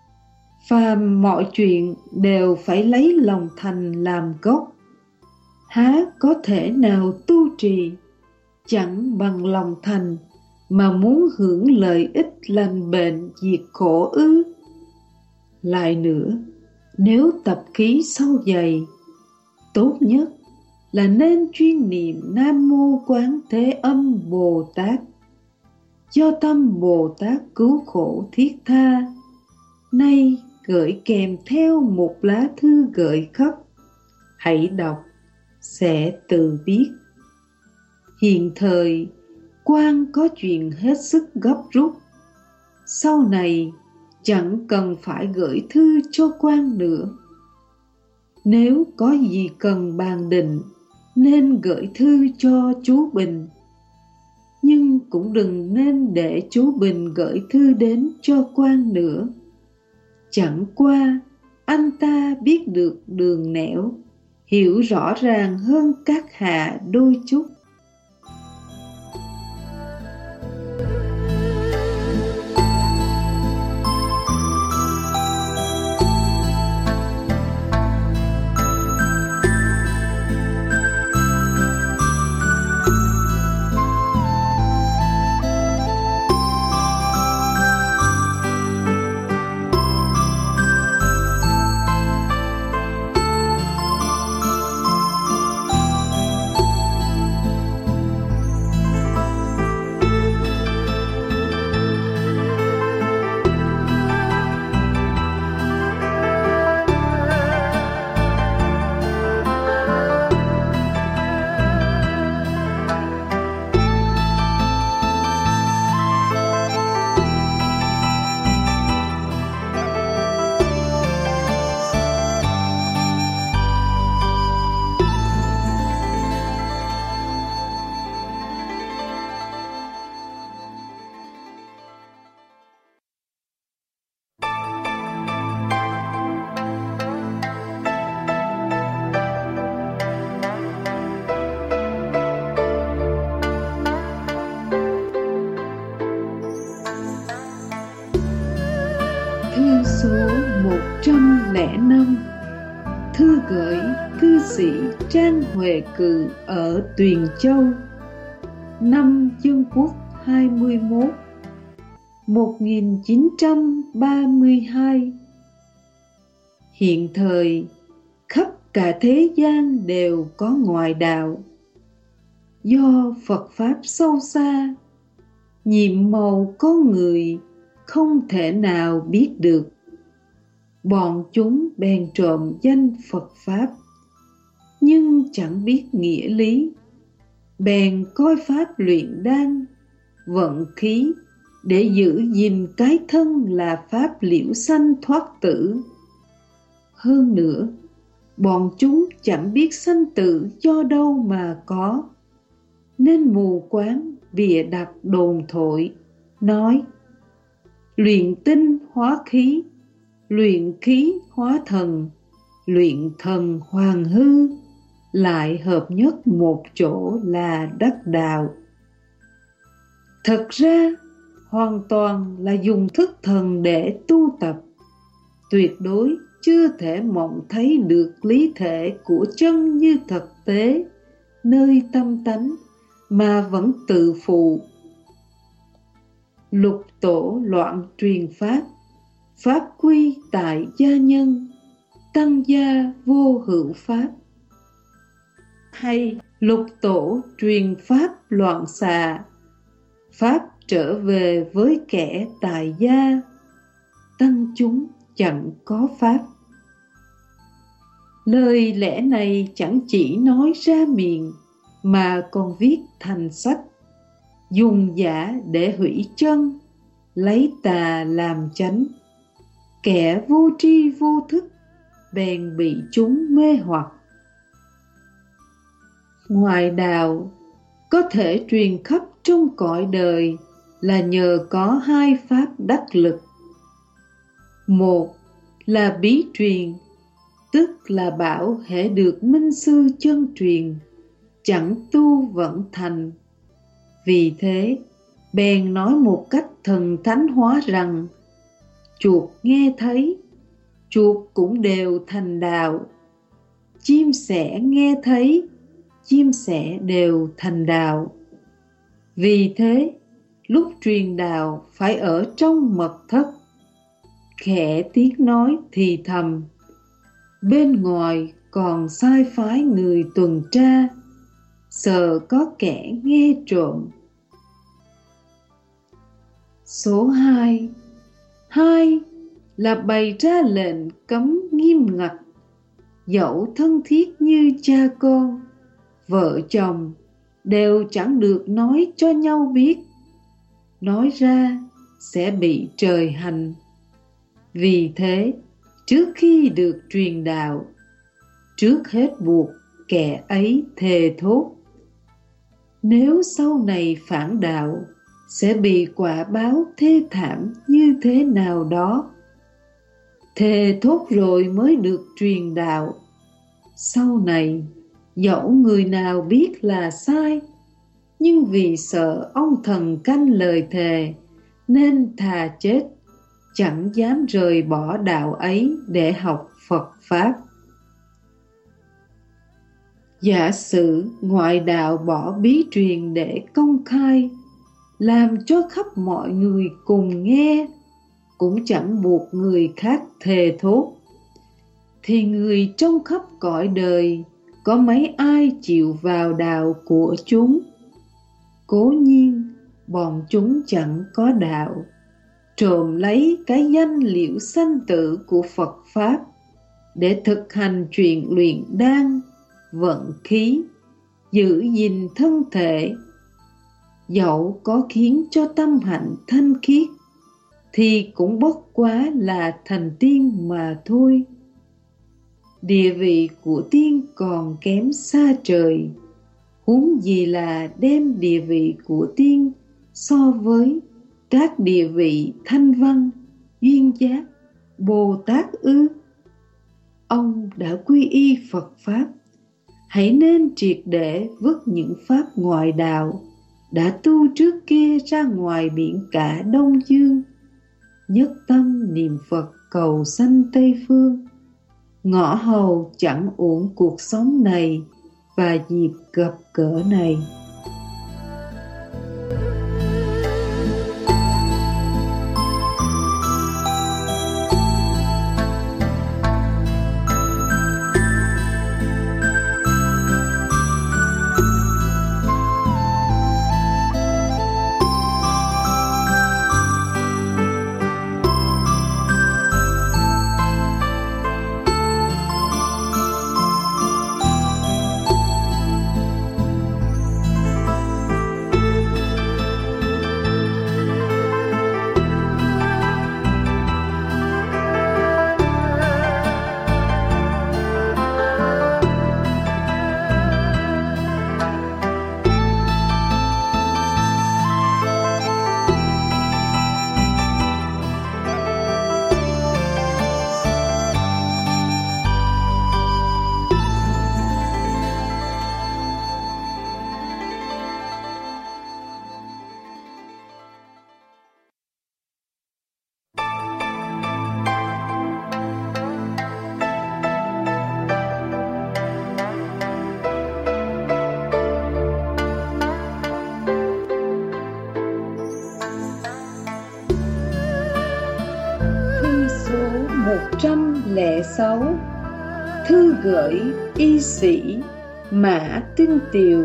Phàm mọi chuyện đều phải lấy lòng thành làm gốc. há có thể nào tu trì chẳng bằng lòng thành mà muốn hưởng lợi ích lành bệnh diệt khổ ư? Lại nữa, nếu tập khí sâu dày, tốt nhất là nên chuyên niệm Nam Mô Quán Thế Âm Bồ Tát, do tâm Bồ Tát cứu khổ thiết tha. Nay gửi kèm theo một lá thư gợi khắp, hãy đọc sẽ tự biết. Hiện thời quan có chuyện hết sức gấp rút, sau này chẳng cần phải gửi thư cho quan nữa. Nếu có gì cần bàn định nên gửi thư cho chú Bình, nhưng cũng đừng nên để chú Bình gửi thư đến cho quan nữa. Chẳng qua anh ta biết được đường nẻo, hiểu rõ ràng hơn các hạ đôi chút. Thư số một trăm lẻ năm. Thư gửi cư sĩ Trang Huệ Cừ ở Tuyền Châu, năm Dân Quốc hai mươi mốt, một nghìn chín trăm ba mươi hai. Hiện thời, khắp cả thế gian đều có ngoại đạo. Do Phật Pháp sâu xa, nhiệm màu con người không thể nào biết được. Bọn chúng bèn trộm danh Phật Pháp, nhưng chẳng biết nghĩa lý. Bèn coi Pháp luyện đan, vận khí để giữ gìn cái thân là Pháp liễu sanh thoát tử. Hơn nữa, bọn chúng chẳng biết sanh tử do đâu mà có, nên mù quáng bịa đặt đồn thổi, nói luyện tinh hóa khí, luyện khí hóa thần, luyện thần hoàng hư, lại hợp nhất một chỗ là đắc đạo. Thật ra, hoàn toàn là dùng thức thần để tu tập, tuyệt đối chưa thể mộng thấy được lý thể của chân như thực tế nơi tâm tánh, mà vẫn tự phụ. Lục tổ loạn truyền pháp, pháp quy tại gia nhân, tăng gia vô hữu pháp. Hay lục tổ truyền pháp loạn xạ, pháp trở về với kẻ tại gia, tăng chúng chẳng có pháp. Lời lẽ này chẳng chỉ nói ra miệng, mà còn viết thành sách, dùng giả để hủy chân, lấy tà làm chánh. Kẻ vô tri vô thức bèn bị chúng mê hoặc. Ngoài đạo có thể truyền khắp trong cõi đời là nhờ có hai pháp đắc lực. Một là bí truyền, tức là bảo hễ được minh sư chân truyền, chẳng tu vẫn thành. Vì thế, bèn nói một cách thần thánh hóa rằng chuột nghe thấy, chuột cũng đều thành đạo. Chim sẻ nghe thấy, chia sẻ đều thành đạo. Vì thế, lúc truyền đạo phải ở trong mật thất, khẽ tiếng nói thì thầm, bên ngoài còn sai phái người tuần tra, sợ có kẻ nghe trộm. Số hai. Hai là bày ra lệnh cấm nghiêm ngặt, dẫu thân thiết như cha con, vợ chồng đều chẳng được nói cho nhau biết, nói ra sẽ bị trời hành. Vì thế, trước khi được truyền đạo, trước hết buộc kẻ ấy thề thốt, nếu sau này phản đạo sẽ bị quả báo thê thảm như thế nào đó. Thề thốt rồi mới được truyền đạo. Sau này, dẫu người nào biết là sai, nhưng vì sợ ông thần canh lời thề, nên thà chết, chẳng dám rời bỏ đạo ấy để học Phật Pháp. Giả sử ngoại đạo bỏ bí truyền để công khai, làm cho khắp mọi người cùng nghe, cũng chẳng buộc người khác thề thốt, thì người trong khắp cõi đời có mấy ai chịu vào đạo của chúng. Cố nhiên bọn chúng chẳng có đạo, trộm lấy cái danh liễu sanh tử của Phật Pháp để thực hành chuyện luyện đan, vận khí, giữ gìn thân thể. Dẫu có khiến cho tâm hạnh thanh khiết, thì cũng bất quá là thành tiên mà thôi. Địa vị của tiên còn kém xa trời, huống gì là đem địa vị của tiên so với các địa vị thanh văn, duyên giác, Bồ Tát ư? Ông đã quy y Phật Pháp, hãy nên triệt để vứt những pháp ngoại đạo đã tu trước kia ra ngoài biển cả Đông Dương, nhất tâm niệm Phật cầu sanh Tây Phương, ngõ hầu chẳng uổng cuộc sống này và dịp gặp gỡ này. một trăm lẻ sáu. Thư gửi y sĩ Mã Tinh Tiều.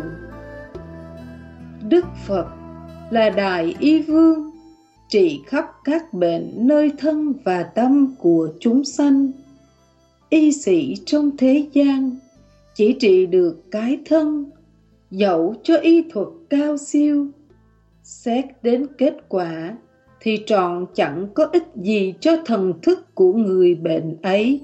Đức Phật là Đại Y Vương, trị khắp các bệnh nơi thân và tâm của chúng sanh. Y sĩ trong thế gian chỉ trị được cái thân, dẫu cho y thuật cao siêu, xét đến kết quả thì trọn chẳng có ích gì cho thần thức của người bệnh ấy.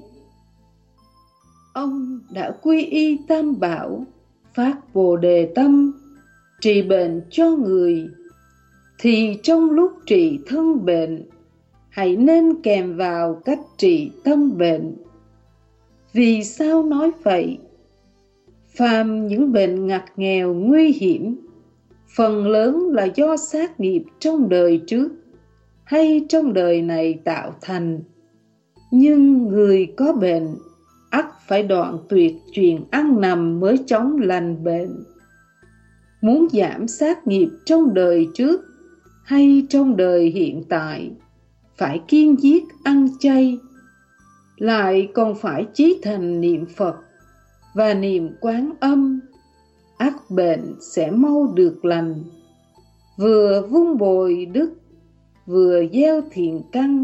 Ông đã quy y Tam Bảo, phát Bồ Đề tâm, trị bệnh cho người, thì trong lúc trị thân bệnh, hãy nên kèm vào cách trị tâm bệnh. Vì sao nói vậy? Phàm những bệnh ngặt nghèo nguy hiểm, phần lớn là do sát nghiệp trong đời trước hay trong đời này tạo thành. Nhưng người có bệnh ắt phải đoạn tuyệt chuyện ăn nằm mới chóng lành bệnh. Muốn giảm sát nghiệp trong đời trước hay trong đời hiện tại, phải kiêng giết ăn chay, lại còn phải chí thành niệm Phật và niệm Quán Âm, ắt bệnh sẽ mau được lành. Vừa vun bồi đức, vừa gieo thiện căn.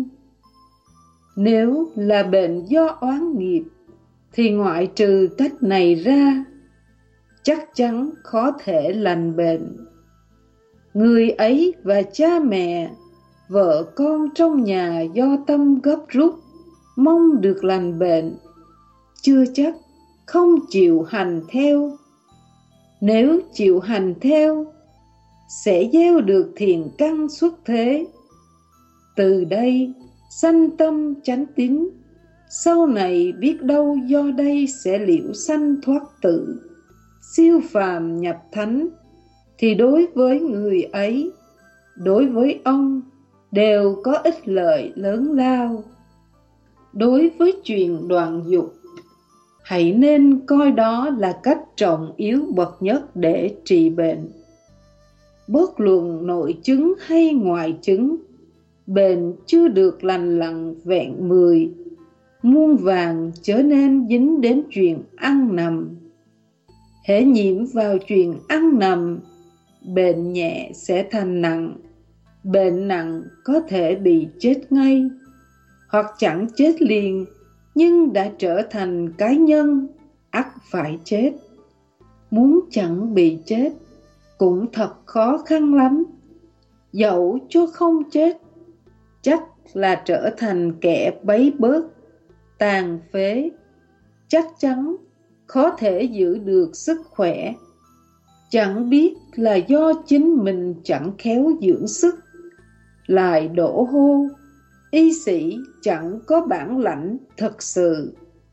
Nếu là bệnh do oán nghiệp, thì ngoại trừ cách này ra, chắc chắn khó thể lành bệnh. Người ấy và cha mẹ, vợ con trong nhà do tâm gấp rút, mong được lành bệnh, chưa chắc không chịu hành theo. Nếu chịu hành theo, sẽ gieo được thiện căn xuất thế. Từ đây sanh tâm chánh tín, sau này biết đâu do đây sẽ liễu sanh thoát tử, siêu phàm nhập thánh. Thì đối với người ấy, đối với ông, đều có ích lợi lớn lao. Đối với chuyện đoạn dục, hãy nên coi đó là cách trọng yếu bậc nhất để trị bệnh. Bất luận nội chứng hay ngoại chứng, bệnh chưa được lành lặn vẹn mười, muôn vàng chớ nên dính đến chuyện ăn nằm. Hễ nhiễm vào chuyện ăn nằm, bệnh nhẹ sẽ thành nặng, bệnh nặng có thể bị chết ngay, hoặc chẳng chết liền nhưng đã trở thành cái nhân, ắt phải chết. Muốn chẳng bị chết cũng thật khó khăn lắm. Dẫu cho không chết, chắc là trở thành kẻ bấy bớt, tàn phế, chắc chắn khó thể giữ được sức khỏe. Chẳng biết là do chính mình chẳng khéo dưỡng sức, lại đổ hô y sĩ chẳng có bản lãnh thật sự.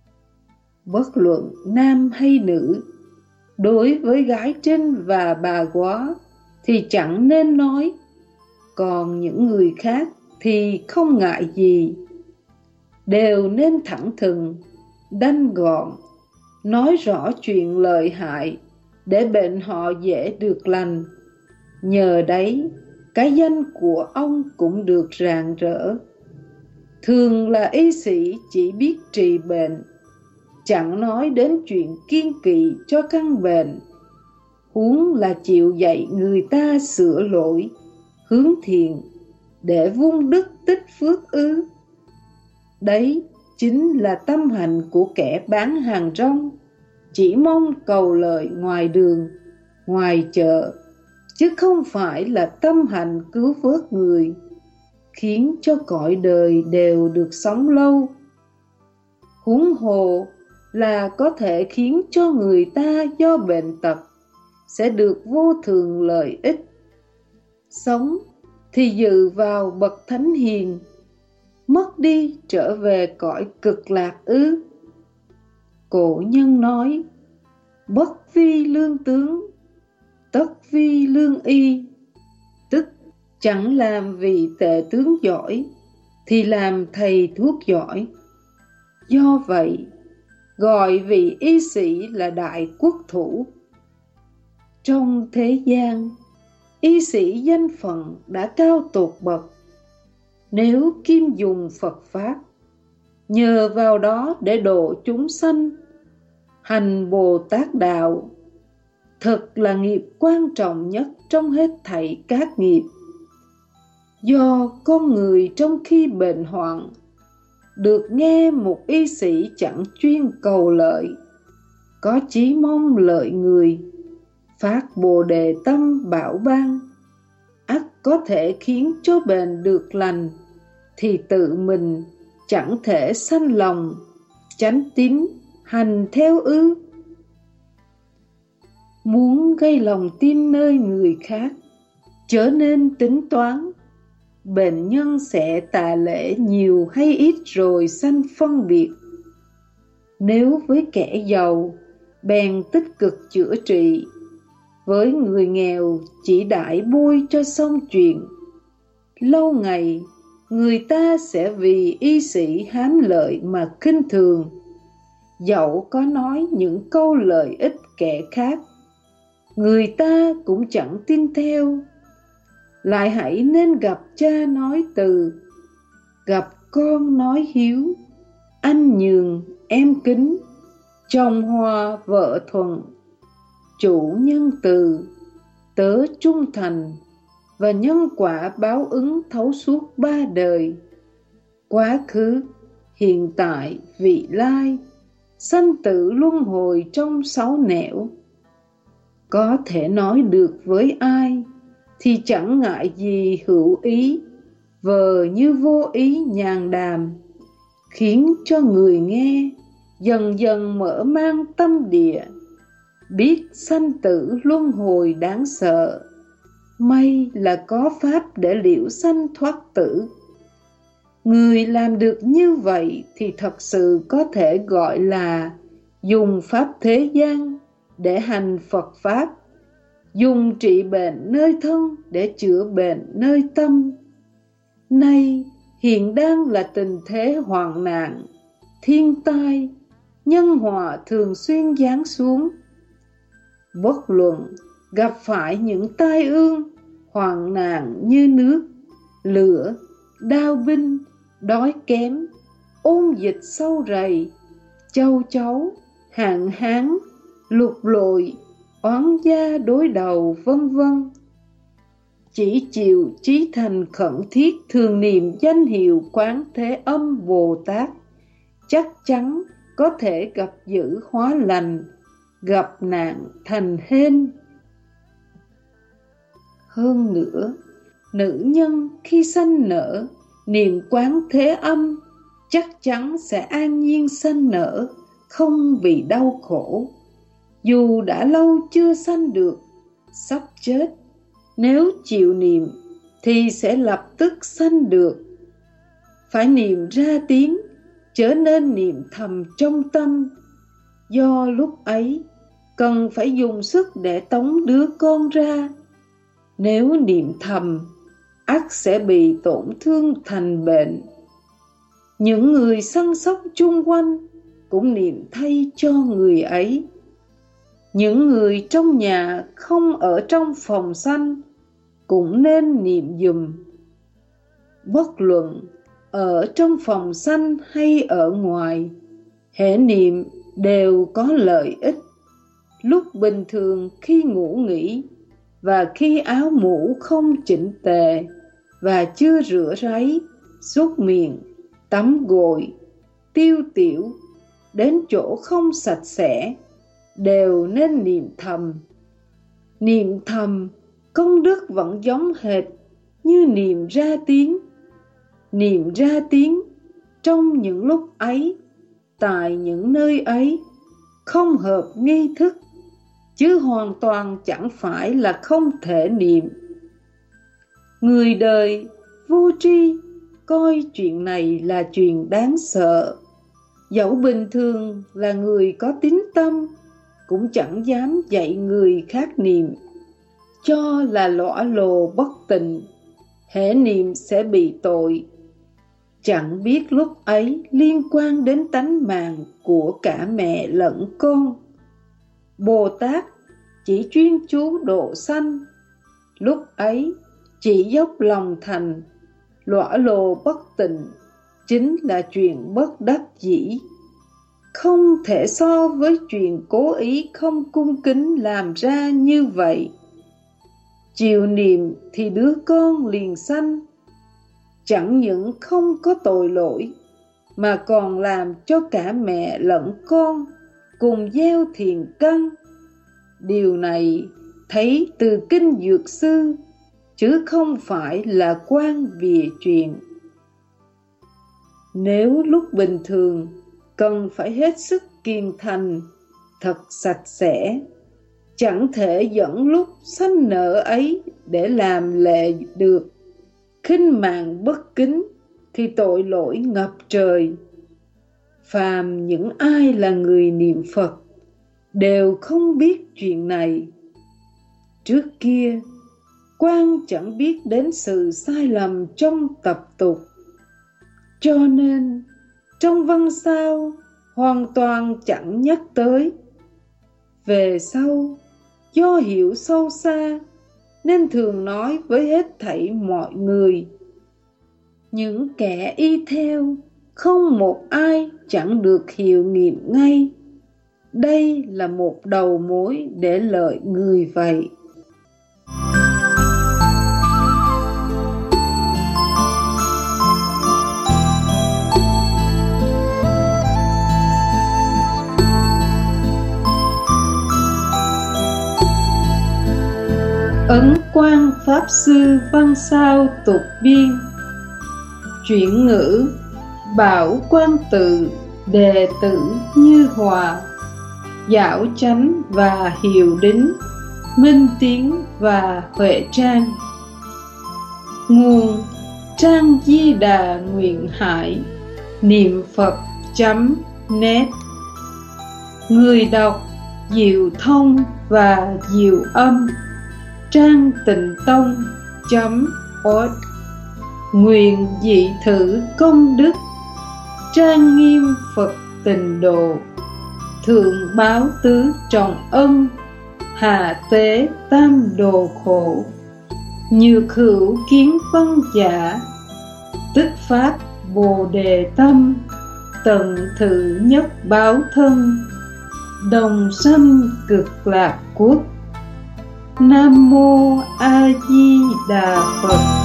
Bất luận nam hay nữ, đối với gái trinh và bà góa thì chẳng nên nói, còn những người khác thì không ngại gì. Đều nên thẳng thừng, đanh gọn, nói rõ chuyện lợi hại, để bệnh họ dễ được lành. Nhờ đấy, cái danh của ông cũng được rạng rỡ. Thường là y sĩ chỉ biết trị bệnh, chẳng nói đến chuyện kiêng kỵ cho căn bệnh, huống là chịu dạy người ta sửa lỗi, hướng thiện, để vun đức tích phước ư. Đấy chính là tâm hành của kẻ bán hàng rong, chỉ mong cầu lợi ngoài đường, ngoài chợ, chứ không phải là tâm hành cứu vớt người, khiến cho cõi đời đều được sống lâu. Huống hồ là có thể khiến cho người ta do bệnh tật sẽ được vô thường lợi ích. Sống thì dự vào bậc thánh hiền, mất đi trở về cõi cực lạc ư. Cổ nhân nói, bất vi lương tướng, tất vi lương y, tức chẳng làm vị tể tướng giỏi, thì làm thầy thuốc giỏi. Do vậy, gọi vị y sĩ là đại quốc thủ. Trong thế gian, y sĩ danh phận đã cao tột bậc. Nếu kim dùng Phật Pháp, nhờ vào đó để độ chúng sanh, hành Bồ Tát Đạo, thật là nghiệp quan trọng nhất trong hết thảy các nghiệp. Do con người trong khi bệnh hoạn, được nghe một y sĩ chẳng chuyên cầu lợi, có chí mong lợi người, phát Bồ Đề tâm bảo ban, ắt có thể khiến cho bệnh được lành, thì tự mình chẳng thể sanh lòng, chánh tín, hành theo ư. Muốn gây lòng tin nơi người khác, chớ nên tính toán bệnh nhân sẽ tạ lễ nhiều hay ít rồi sanh phân biệt. Nếu với kẻ giàu, bèn tích cực chữa trị, với người nghèo chỉ đãi bôi cho xong chuyện. Lâu ngày, người ta sẽ vì y sĩ hám lợi mà khinh thường, dẫu có nói những câu lợi ích kẻ khác, người ta cũng chẳng tin theo. Lại hãy nên gặp cha nói từ, gặp con nói hiếu, anh nhường em kính, chồng hòa vợ thuận, chủ nhân từ, tớ trung thành, và nhân quả báo ứng thấu suốt ba đời, quá khứ, hiện tại, vị lai, sanh tử luân hồi trong sáu nẻo. Có thể nói được với ai thì chẳng ngại gì hữu ý, vờ như vô ý nhàn đàm, khiến cho người nghe dần dần mở mang tâm địa, biết sanh tử luân hồi đáng sợ. May là có pháp để liễu sanh thoát tử. Người làm được như vậy thì thật sự có thể gọi là dùng pháp thế gian để hành Phật Pháp, dùng trị bệnh nơi thân để chữa bệnh nơi tâm. Nay hiện đang là tình thế hoạn nạn, thiên tai, nhân họa thường xuyên giáng xuống. Bất luận gặp phải những tai ương, hoạn nạn như nước, lửa, đao binh, đói kém, ôn dịch sâu rầy, châu chấu, hạn hán, lụt lội, oán gia đối đầu, vân vân. Chỉ chịu chí thành khẩn thiết thường niệm danh hiệu Quán Thế Âm Bồ Tát, chắc chắn có thể gặp dữ hóa lành, gặp nạn thành hên. Hơn nữa, nữ nhân khi sanh nở, niệm Quán Thế Âm chắc chắn sẽ an nhiên sanh nở, không bị đau khổ. Dù đã lâu chưa sanh được, sắp chết, nếu chịu niệm thì sẽ lập tức sanh được. Phải niệm ra tiếng, chớ nên niệm thầm trong tâm. Do lúc ấy cần phải dùng sức để tống đứa con ra. Nếu niệm thầm, ắt sẽ bị tổn thương thành bệnh. Những người săn sóc chung quanh cũng niệm thay cho người ấy. Những người trong nhà không ở trong phòng sanh cũng nên niệm dùm. Bất luận ở trong phòng sanh hay ở ngoài, hễ niệm đều có lợi ích. Lúc bình thường khi ngủ nghỉ, và khi áo mũ không chỉnh tề, và chưa rửa ráy, súc miệng, tắm gội, tiêu tiểu, đến chỗ không sạch sẽ, đều nên niệm thầm. Niệm thầm, công đức vẫn giống hệt như niệm ra tiếng. Niệm ra tiếng trong những lúc ấy, tại những nơi ấy, không hợp nghi thức, chứ hoàn toàn chẳng phải là không thể niệm. Người đời vô tri coi chuyện này là chuyện đáng sợ. Dẫu bình thường là người có tín tâm, cũng chẳng dám dạy người khác niệm, cho là lõa lồ bất tịnh, hễ niệm sẽ bị tội. Chẳng biết lúc ấy liên quan đến tánh mạng của cả mẹ lẫn con. Bồ Tát chỉ chuyên chú độ sanh, lúc ấy chỉ dốc lòng thành, lõa lồ bất tịnh chính là chuyện bất đắc dĩ, không thể so với chuyện cố ý không cung kính làm ra như vậy. Chiều niệm thì đứa con liền sanh, chẳng những không có tội lỗi, mà còn làm cho cả mẹ lẫn con cùng gieo thiện căn. Điều này thấy từ kinh Dược Sư, chứ không phải là quan bìa chuyện. Nếu lúc bình thường cần phải hết sức kiên thành, thật sạch sẽ, chẳng thể dẫn lúc sanh nở ấy để làm lệ được. Khinh mạng bất kính thì tội lỗi ngập trời. Phàm những ai là người niệm Phật đều không biết chuyện này. Trước kia, Quan chẳng biết đến sự sai lầm trong tập tục, cho nên trong văn sao hoàn toàn chẳng nhắc tới. Về sau, do hiểu sâu xa nên thường nói với hết thảy mọi người. Những kẻ y theo, không một ai chẳng được hiệu nghiệm ngay. Đây là một đầu mối để lợi người vậy. Ấn Quang Pháp Sư Văn Sao Tục Biên. Chuyển ngữ: Bảo Quan Tự, đệ tử Như Hòa, Dạo Chánh và Hiệu Đính, Minh Tiến và Huệ Trang. Nguồn: Trang Di Đà Nguyện Hải, niệm phật chấm net. Người đọc: Diệu Thông và Diệu Âm. Trang Tịnh Tông chấm org. Nguyện dị thử công đức, trang nghiêm Phật Tịnh Độ, thượng báo tứ trọng ân, hạ tế tam đồ khổ. Nhược hữu kiến văn giả, tức phát bồ đề tâm, tận thử nhất báo thân, đồng sanh cực lạc quốc. Nam Mô A Di Đà Phật.